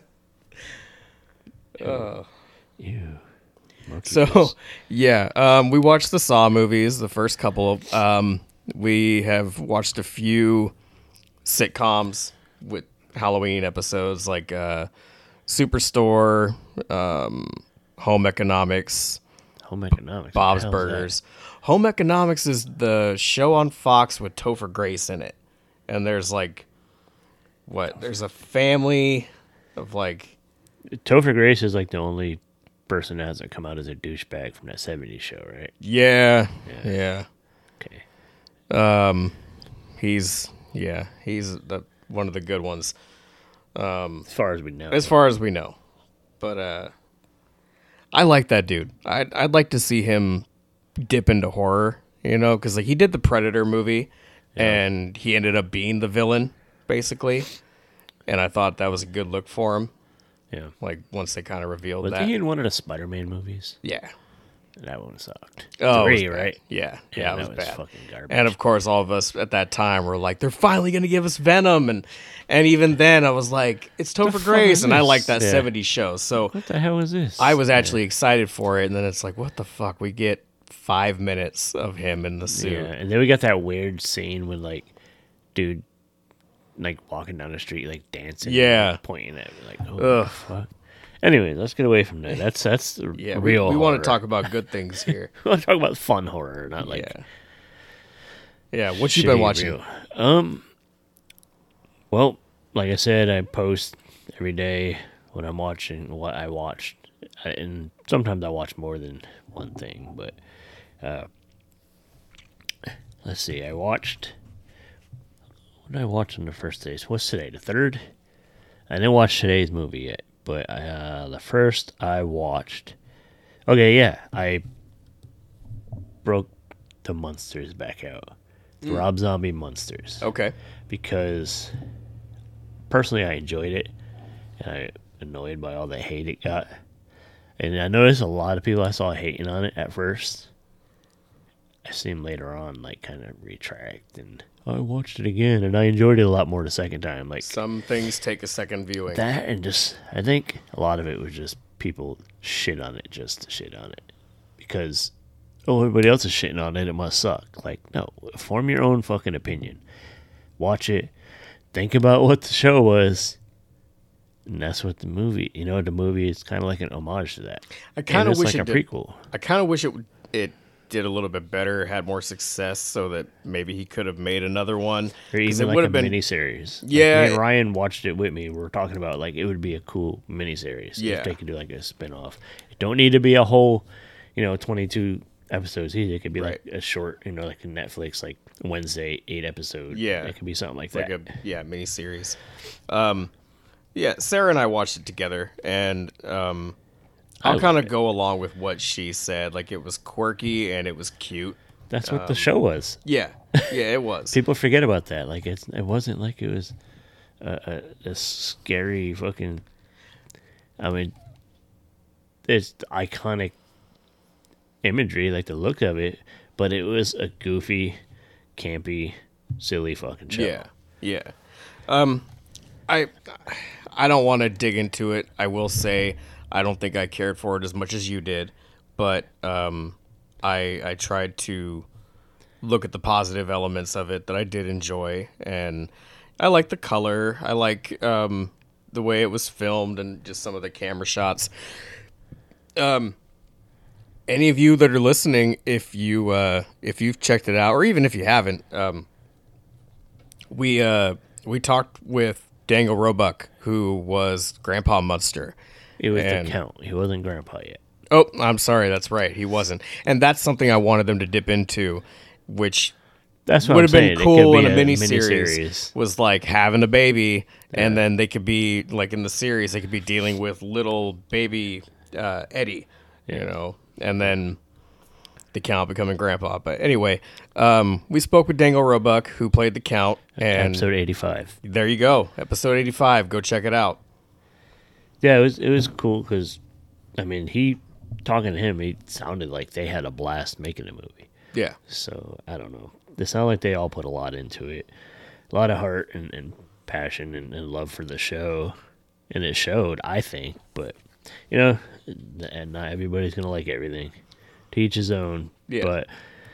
Oh. Ew. Monkey So, piss. yeah, um, we watched the Saw movies, the first couple. Um, we have watched a few sitcoms with Halloween episodes, like uh, Superstore, um, Home Economics, Home Economics, Bob's what the hell is Burgers. Home Economics is the show on Fox with Topher Grace in it, and there's like, what? There's a family of like. Topher Grace is like the only person that hasn't come out as a douchebag from that seventies show, right? Yeah, Yeah. yeah. Okay. Um, he's yeah, he's the one of the good ones. Um, as far as we know. As far as we know, but uh, I like that dude. I'd I'd like to see him dip into horror, you know, because like he did the Predator movie, and he ended up being the villain basically, and I thought that was a good look for him. Yeah, like once they kind of revealed was that. he in one of the Spider-Man movies? Yeah. That one sucked. Oh, Three, it was bad. right? Yeah, yeah, Yeah, it was that was bad. fucking garbage. And of course, all of us at that time were like, "They're finally going to give us Venom," and and even then, I was like, "It's The Topher fuck Grace," is and I this? like that Yeah. seventies show. So What the hell is this? I was actually excited for it, and then it's like, "What the fuck?" We get five minutes of him in the suit. Yeah, and then we got that weird scene with like, dude, like walking down the street, like dancing, Yeah. like, pointing at me, like, oh, Ugh. the fuck. Anyway, let's get away from that. That's that's the Yeah, we, real. we want horror. to talk about good things here. we want to talk about fun horror, not like Yeah. Yeah, what you been shitty watching? real. Um, well, like I said, I post every day when I'm watching what I watched, I- and sometimes I watch more than one thing. But uh, let's see, I watched. What did I watch on the first day? What's today? The third. I didn't watch today's movie yet, but uh, the first I watched. Okay, yeah, I broke the Munsters back out. The Mm. Rob Zombie Munsters. Okay. Because personally, I enjoyed it, and I annoyed by all the hate it got. And I noticed a lot of people I saw hating on it at first. I seen later on, like, kind of retract, and I watched it again, and I enjoyed it a lot more the second time. Like Some things take a second viewing. that, and just I think a lot of it was just people shit on it just to shit on it because oh, everybody else is shitting on it, it must suck. Like, no, form your own fucking opinion. Watch it, think about what the show was, and that's what the movie. You know, the movie is kind of like an homage to that. I kind of it's wish like it a did, prequel. I kind of wish it it did a little bit better, had more success, so that maybe he could have made another one. Or 'Cause even it like would a have been miniseries. Like, Yeah, me and Ryan watched it with me. We were talking about like it would be a cool miniseries Yeah. if they could do like a spin-off. It don't need to be a whole, you know, twenty-two episodes either. It could be like a short, you know, like a Netflix, like Wednesday, eight episode. Yeah, it could be something like, like that. a yeah miniseries. Um, yeah, Sarah and I watched it together, and um, I I'll liked kind of it. go along with what she said. Like it was quirky and it was cute. That's what the Um, show was. Yeah, yeah, it was. People forget about that. Like it's it wasn't like it was a, a, a scary fucking. I mean, it's iconic imagery, like the look of it, but it was a goofy, campy, silly fucking show. Yeah, yeah. Um, I I don't want to dig into it. I will say I don't think I cared for it as much as you did, but um, I I tried to look at the positive elements of it that I did enjoy, and I like the color. I like um, the way it was filmed and just some of the camera shots. Um, any of you that are listening, if you uh, if you've checked it out, or even if you haven't, um, we uh, we talked with Daniel Roebuck, who was Grandpa Munster. He was And- the count. He wasn't Grandpa yet. Oh, I'm sorry. That's right. He wasn't, and that's something I wanted them to dip into, which That's what would I'm have been saying. It could cool be in a, a mini miniseries. series. Was like having a baby, and then they could be like in the series, they could be dealing with little baby uh, Eddie, you know, and then the Count becoming Grandpa. But anyway, um, we spoke with Dango Roebuck, who played the Count. And episode eighty-five. There you go. Episode eighty-five. Go check it out. Yeah, it was it was cool because, I mean, he, talking to him, he sounded like they had a blast making the movie. Yeah. So, I don't know. It sounded like they all put a lot into it. A lot of heart and, and passion and, and love for the show. And it showed, I think. But, you know, and not everybody's going to like everything. To each his own. Yeah. But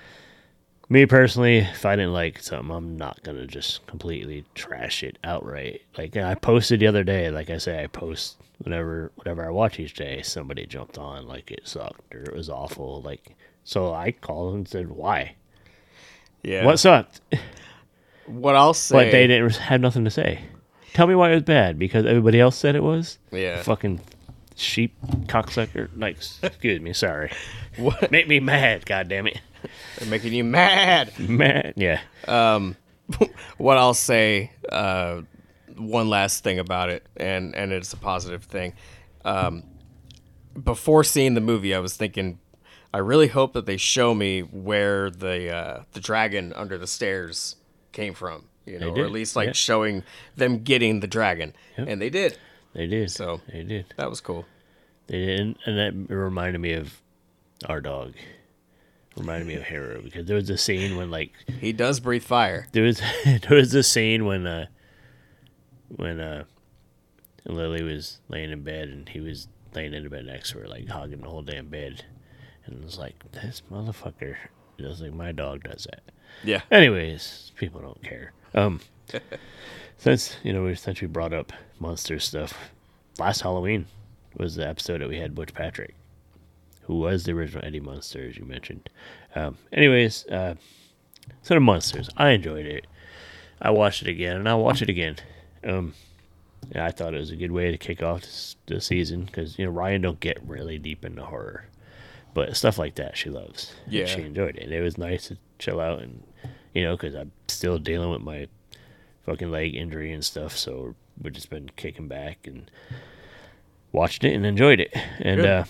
me personally, if I didn't like something, I'm not going to just completely trash it outright. Like, I posted the other day, like I say, I post whenever whatever I watch each day, somebody jumped on like it sucked or it was awful. Like, so I called and said, why? Yeah. What sucked? What I'll say. But they didn't have nothing to say. Tell me why it was bad. Because everybody else said it was? Yeah. Fucking sheep cocksucker. Like, excuse me, sorry. What? Make me mad, goddammit. They're making you mad. Mad, yeah. Um, what I'll say, uh, one last thing about it, and, and it's a positive thing. Um, before seeing the movie, I was thinking, I really hope that they show me where the uh, the dragon under the stairs came from, you know, or at least like yeah. showing them getting the dragon, Yep. and they did. They did. So they did. That was cool. They did, and, and that reminded me of our dog. Reminded me of Hero because there was a scene when like he does breathe fire. There was there was a scene when uh when uh Lily was laying in bed and he was laying in the bed next to her, like hugging the whole damn bed, and it was like this motherfucker. It was like my dog does that. Yeah. Anyways, people don't care. Um, since you know since we brought up monster stuff, last Halloween was the episode that we had Butch Patrick, who was the original Eddie Munster, as you mentioned. Um, anyways, uh, so the Munsters, I enjoyed it. I watched it again, and I'll watch it again. Um, yeah, I thought it was a good way to kick off this, the season, because, you know, Ryan don't get really deep into horror. But stuff like that she loves. And Yeah. she enjoyed it. It was nice to chill out, and, you know, because I'm still dealing with my fucking leg injury and stuff, so we've just been kicking back and watched it and enjoyed it. And, Good. uh,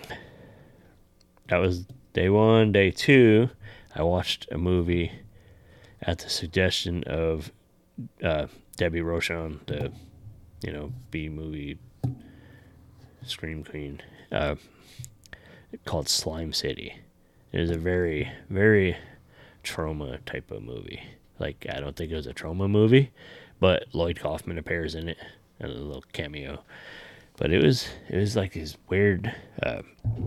that was day one. Day two, I watched a movie at the suggestion of uh, Debbie Rochon, the, you know, B-movie scream queen, uh, called Slime City. It was a very, very trauma type of movie. Like, I don't think it was a trauma movie, but Lloyd Kaufman appears in it, and a little cameo. But it was, it was like this weird... Uh,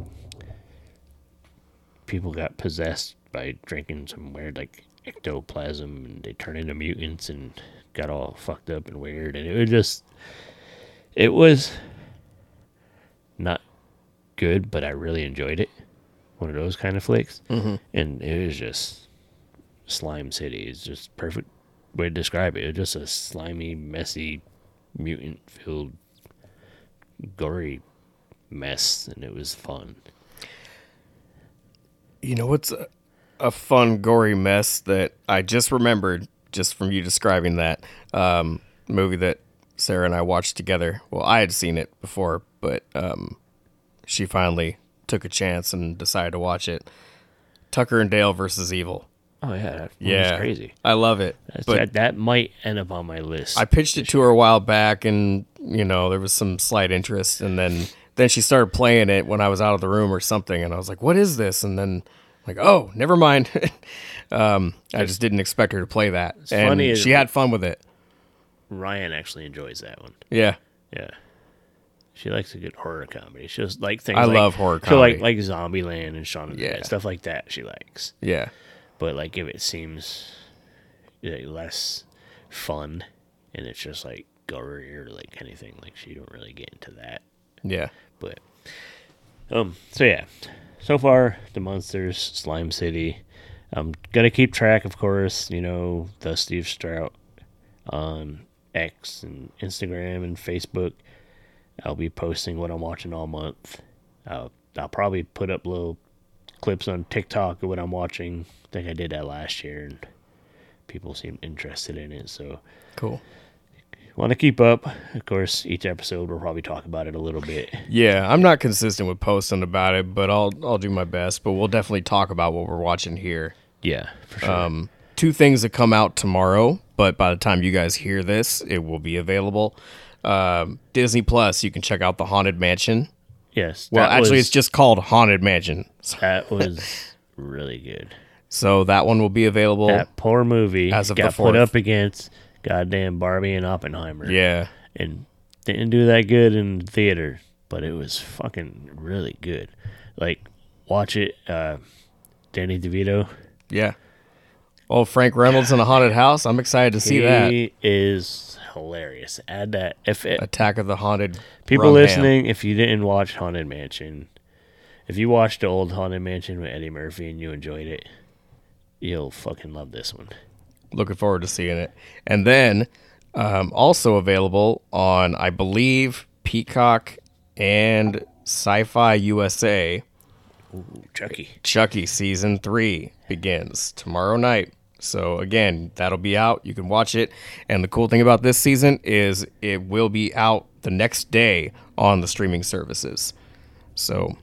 people got possessed by drinking some weird like ectoplasm, and they turned into mutants and got all fucked up and weird, and it was just it was not good, but I really enjoyed it. One of those kind of flicks. Mhm. And it was just Slime City is just perfect way to describe it. It was just a slimy, messy, mutant filled gory mess, and it was fun. You know what's a, a fun, gory mess that I just remembered just from you describing that um, movie that Sarah and I watched together? Well, I had seen it before, but um, she finally took a chance and decided to watch it. Tucker and Dale versus Evil. Oh, yeah. That Yeah. was crazy. I love it. That's, But that, that might end up on my list. I pitched it to her a while back, and, you know, there was some slight interest, and then... Then she started playing it when I was out of the room or something, and I was like, what is this? And then, like, oh, never mind. um, I just didn't expect her to play that. It's and funny she is- had fun with it. Ryan actually enjoys that one. Yeah. Yeah. She likes a good horror comedy. She just like things I like... love horror She'll like, comedy. like Zombieland and Shaun of the Yeah. Dead. Stuff like that she likes. Yeah. But, like, if it seems like, less fun and it's just, like, gory or, like, anything, like, she don't really get into that. Yeah. But... Um, so yeah, so far the Monsters, Slime City. I'm gonna keep track, of course, you know, the Steve Strout on X and Instagram and Facebook. I'll be posting what I'm watching all month. I'll, I'll probably put up little clips on TikTok of what I'm watching. I think I did that last year, and people seemed interested in it. So cool. want to keep up, of course, each episode we'll probably talk about it a little bit. Yeah, I'm not consistent with posting about it, but I'll I'll do my best. But we'll definitely talk about what we're watching here. Yeah, for sure. Um, two things that come out tomorrow, but by the time you guys hear this, it will be available. Um, Disney Plus, you can check out The Haunted Mansion. Yes. Well, that actually, was- it's just called Haunted Mansion. That was really good. So that one will be available. That poor movie as of got the fourth. put up against goddamn Barbie and Oppenheimer. Yeah. And didn't do that good in theater, but it was fucking really good. Like, watch it. Uh, Danny DeVito. Yeah. Oh, Frank Reynolds in a haunted house. I'm excited to see that. He is hilarious. Add that. If it, Attack of the Haunted. people Rumham. listening, if you didn't watch Haunted Mansion, if you watched the old Haunted Mansion with Eddie Murphy and you enjoyed it, you'll fucking love this one. Looking forward to seeing it. And then um, also available on, I believe, Peacock and Sci-Fi U S A. Ooh, Chucky. Chucky season three begins tomorrow night. So again, that'll be out. You can watch it. And the cool thing about this season is it will be out the next day on the streaming services. So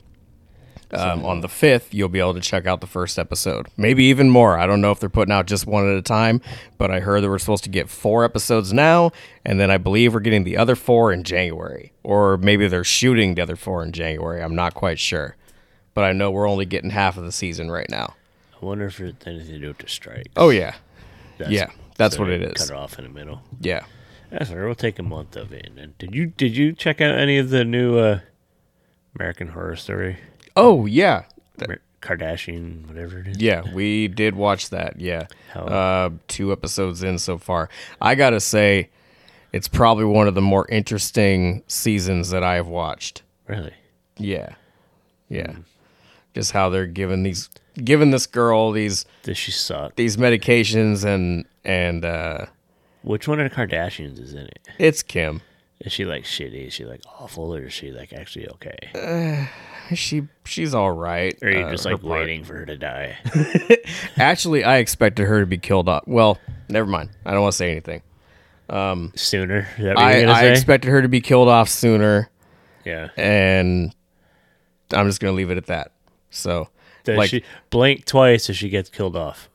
um, on the fifth, you'll be able to check out the first episode. Maybe even more. I don't know if they're putting out just one at a time, but I heard that we're supposed to get four episodes now, and then I believe we're getting the other four in January. Or maybe they're shooting the other four in January. I'm not quite sure. But I know we're only getting half of the season right now. I wonder if it's anything to do with the strikes. Oh, yeah. That's, yeah, that's so what they it is. Cut it off in the middle. Yeah. That's fair. We'll take a month of it. And then, did you did you check out any of the new uh, American Horror Story? Oh, yeah. Mar- Kardashian, whatever it is. Yeah, we did watch that, yeah. How- Uh, two episodes in so far. I got to say, it's probably one of the more interesting seasons that I have watched. Really? Yeah. Yeah. Just how they're giving these giving this girl these Does she suck? these medications and and uh Which one of the Kardashians is in it? it's Kim. Is she like shitty? Is she like awful, or is she like actually okay? Uh, she she's all right. Or are you uh, just her like part. waiting for her to die? Actually, I expected her to be killed off. Well, never mind. I don't want to say anything. Um, Sooner? Is that what I, you're gonna I say? expected her to be killed off sooner. Yeah. And I'm just gonna leave it at that. So, Does like, she blink twice as she gets killed off?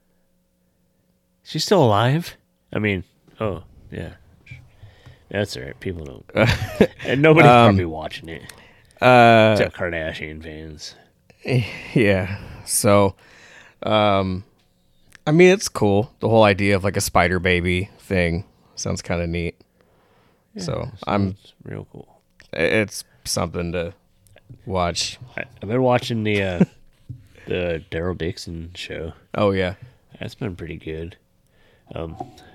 She's still alive? I mean, oh yeah, that's all right. People don't, and nobody's Um, probably watching it uh, except Kardashian fans. yeah. So, um, I mean, it's cool. The whole idea of like a spider baby thing sounds kind of neat. Yeah, so I'm sounds real cool. It's something to watch. I, I've been watching the uh, the Daryl Dixon show. Oh yeah, that's been pretty good. Um,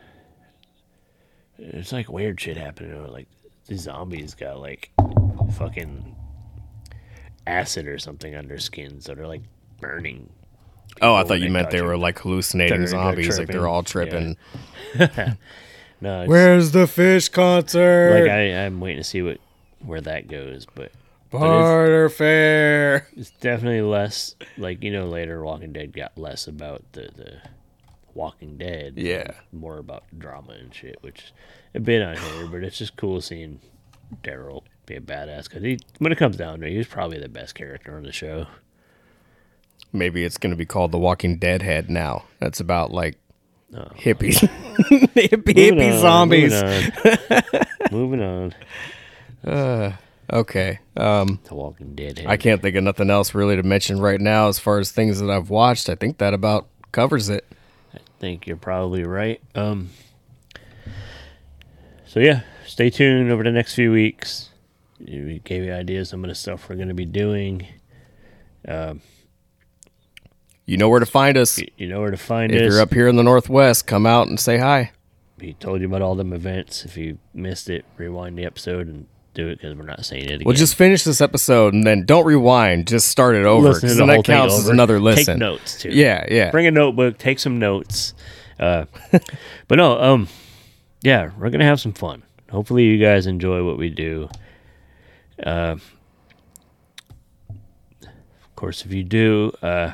it's like weird shit happening. Like the zombies got like fucking acid or something on their skins that are like burning. Oh, I people thought when you they meant touch they them. were like hallucinating They're- they're zombies, like they're all tripping. Yeah. No, it's- Where's the fish concert? Like I, I'm waiting to see what where that goes, but but Barter fair. It's definitely less like you know later Walking Dead got less about the the Walking Dead, Yeah. more about drama and shit, which a bit on here, but it's just cool seeing Daryl be a badass because he when it comes down to it, he was probably the best character on the show. Maybe it's going to be called The Walking Dead Head now. That's about like Oh. hippies, hippie Moving hippie on, zombies. Moving on. Uh, okay. Um, The Walking Dead Head. I can't think of nothing else really to mention right now as far as things that I've watched. I think that about covers it. I think you're probably right. Um, so yeah, stay tuned over the next few weeks. We gave you ideas some of the stuff we're going to be doing. Um, You know where to find us. you, you know where to find If us. you're up here in the Northwest, come out and say hi. We told you about all them events. If you missed it, rewind the episode and do it because we're not saying it again. Well, just finish this episode and then don't rewind. Just start it over Listen to because the then whole that thing counts as over. another listen. Take notes too. Yeah, yeah. Bring a notebook. Take some notes. Uh, but no, um, yeah, we're gonna have some fun. Hopefully, you guys enjoy what we do. Uh, of course, if you do, uh,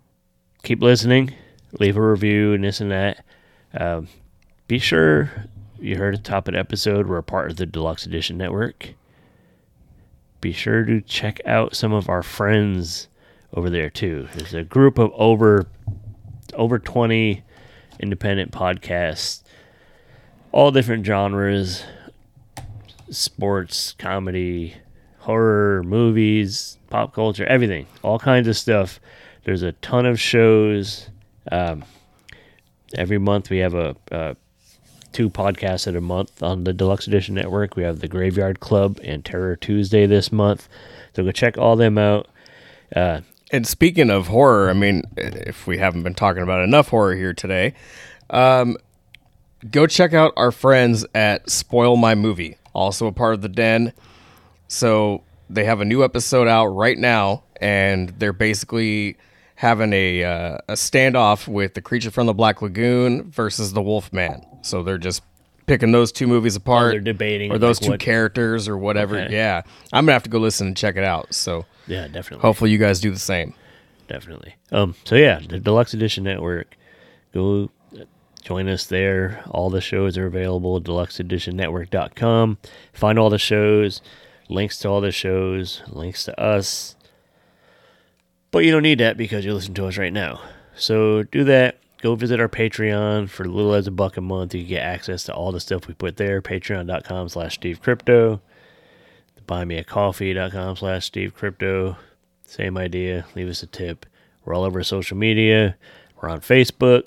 keep listening. Leave a review and this and that. Um, be sure you heard at the top of the episode, we're a part of the Deluxe Edition Network. Be sure to check out some of our friends over there too. There's a group of over over twenty independent podcasts, all different genres, sports, comedy, horror, movies, pop culture, everything, all kinds of stuff. There's a ton of shows. Um, every month we have a, a two podcasts at a month on the Deluxe Edition Network. We have the Graveyard Club and Terror Tuesday this month. So go check all them out. Uh, and speaking of horror, I mean, if we haven't been talking about enough horror here today, um, go check out our friends at Spoil My Movie, also a part of the Den. So they have a new episode out right now, and they're basically having a uh, a standoff with The Creature from the Black Lagoon versus The Wolfman. So they're just picking those two movies apart. Oh, they're debating. Or those like two what... characters or whatever. Okay. Yeah. I'm going to have to go listen and check it out. So yeah, definitely. Hopefully you guys do the same. Definitely. Um. So yeah, the Deluxe Edition Network. Go join us there. All the shows are available at deluxe edition network dot com. Find all the shows, links to all the shows, links to us. But you don't need that because you're listening to us right now. So do that. Go visit our Patreon for as little as a buck a month. You can get access to all the stuff we put there. Patreon.com slash Steve Crypto. Buymeacoffee.com slash Steve Crypto. Same idea. Leave us a tip. We're all over social media. We're on Facebook.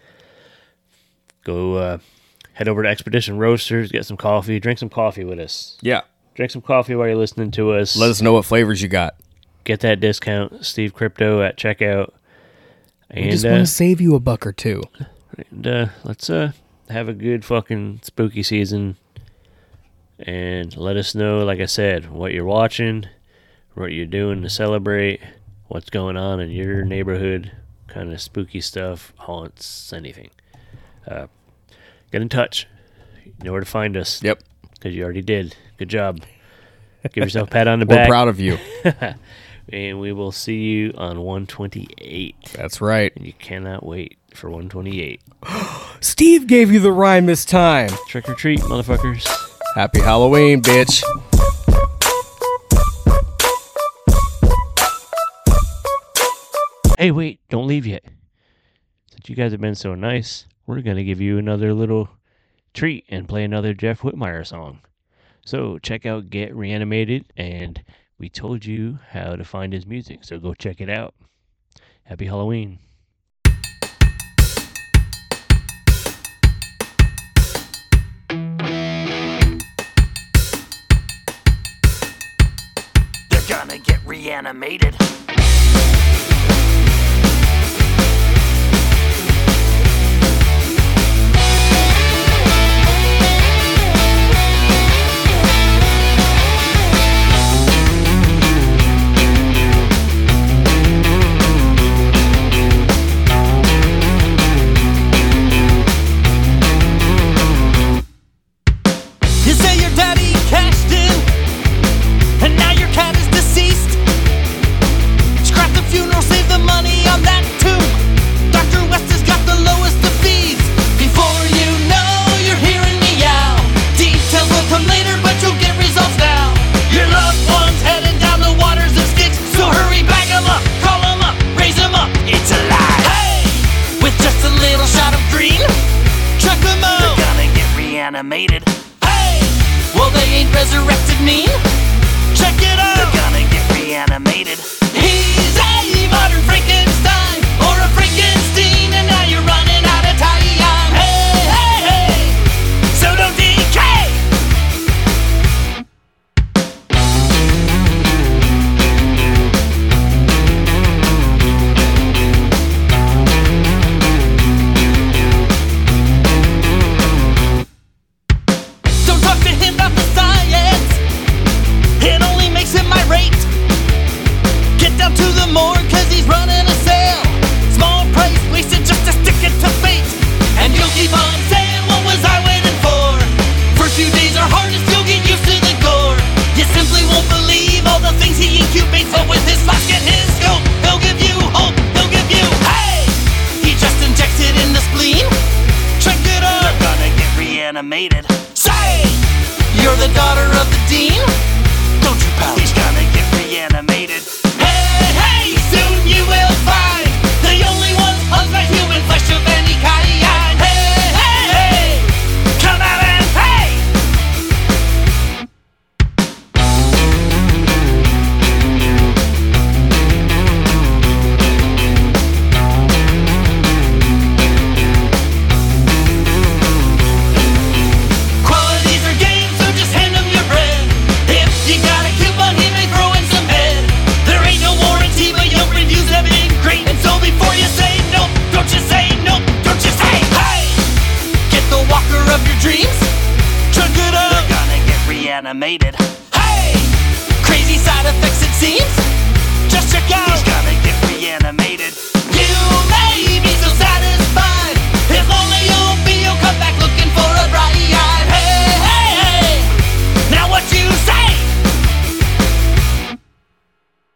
Go uh, head over to Expedition Roasters. Get some coffee. Drink some coffee with us. Yeah. Drink some coffee while you're listening to us. Let us know what flavors you got. Get that discount, Steve Crypto at checkout. And, we just uh, want to save you a buck or two. And uh, let's uh, have a good fucking spooky season. And let us know, like I said, what you're watching, what you're doing to celebrate, what's going on in your neighborhood, kind of spooky stuff, haunts, anything. Uh, get in touch. You know where to find us. Yep. Because you already did. Good job. Give yourself a pat on the We're back. We're proud of you. And we will see you on one twenty-eight. That's right. And you cannot wait for one twenty-eight. Steve gave you the rhyme this time. Trick or treat, motherfuckers. Happy Halloween, bitch. Hey, wait, don't leave yet. Since you guys have been so nice, we're going to give you another little treat and play another Jeff Whitmire song. So check out Get Reanimated, and we told you how to find his music, so go check it out. Happy Halloween. They're gonna get reanimated. You say your daddy cashed in, and now your cat is deceased. reanimated. Say, you're the daughter of the dean? Don't you pout. He's gonna get reanimated. Hey, hey, soon you will find the only ones of the human flesh of any kind. Hey, hey, hey, come out and pay. Qualities are games, so just hand him your bread. If you got a coupon, he may throw in some head. There ain't no warranty, but your reviews have been great. And so before you say no, don't you say no, don't you say hey! Get the walker of your dreams, chug it up. They're gonna get reanimated. Hey! Crazy side effects it seems. Just check out. He's gonna get reanimated. You may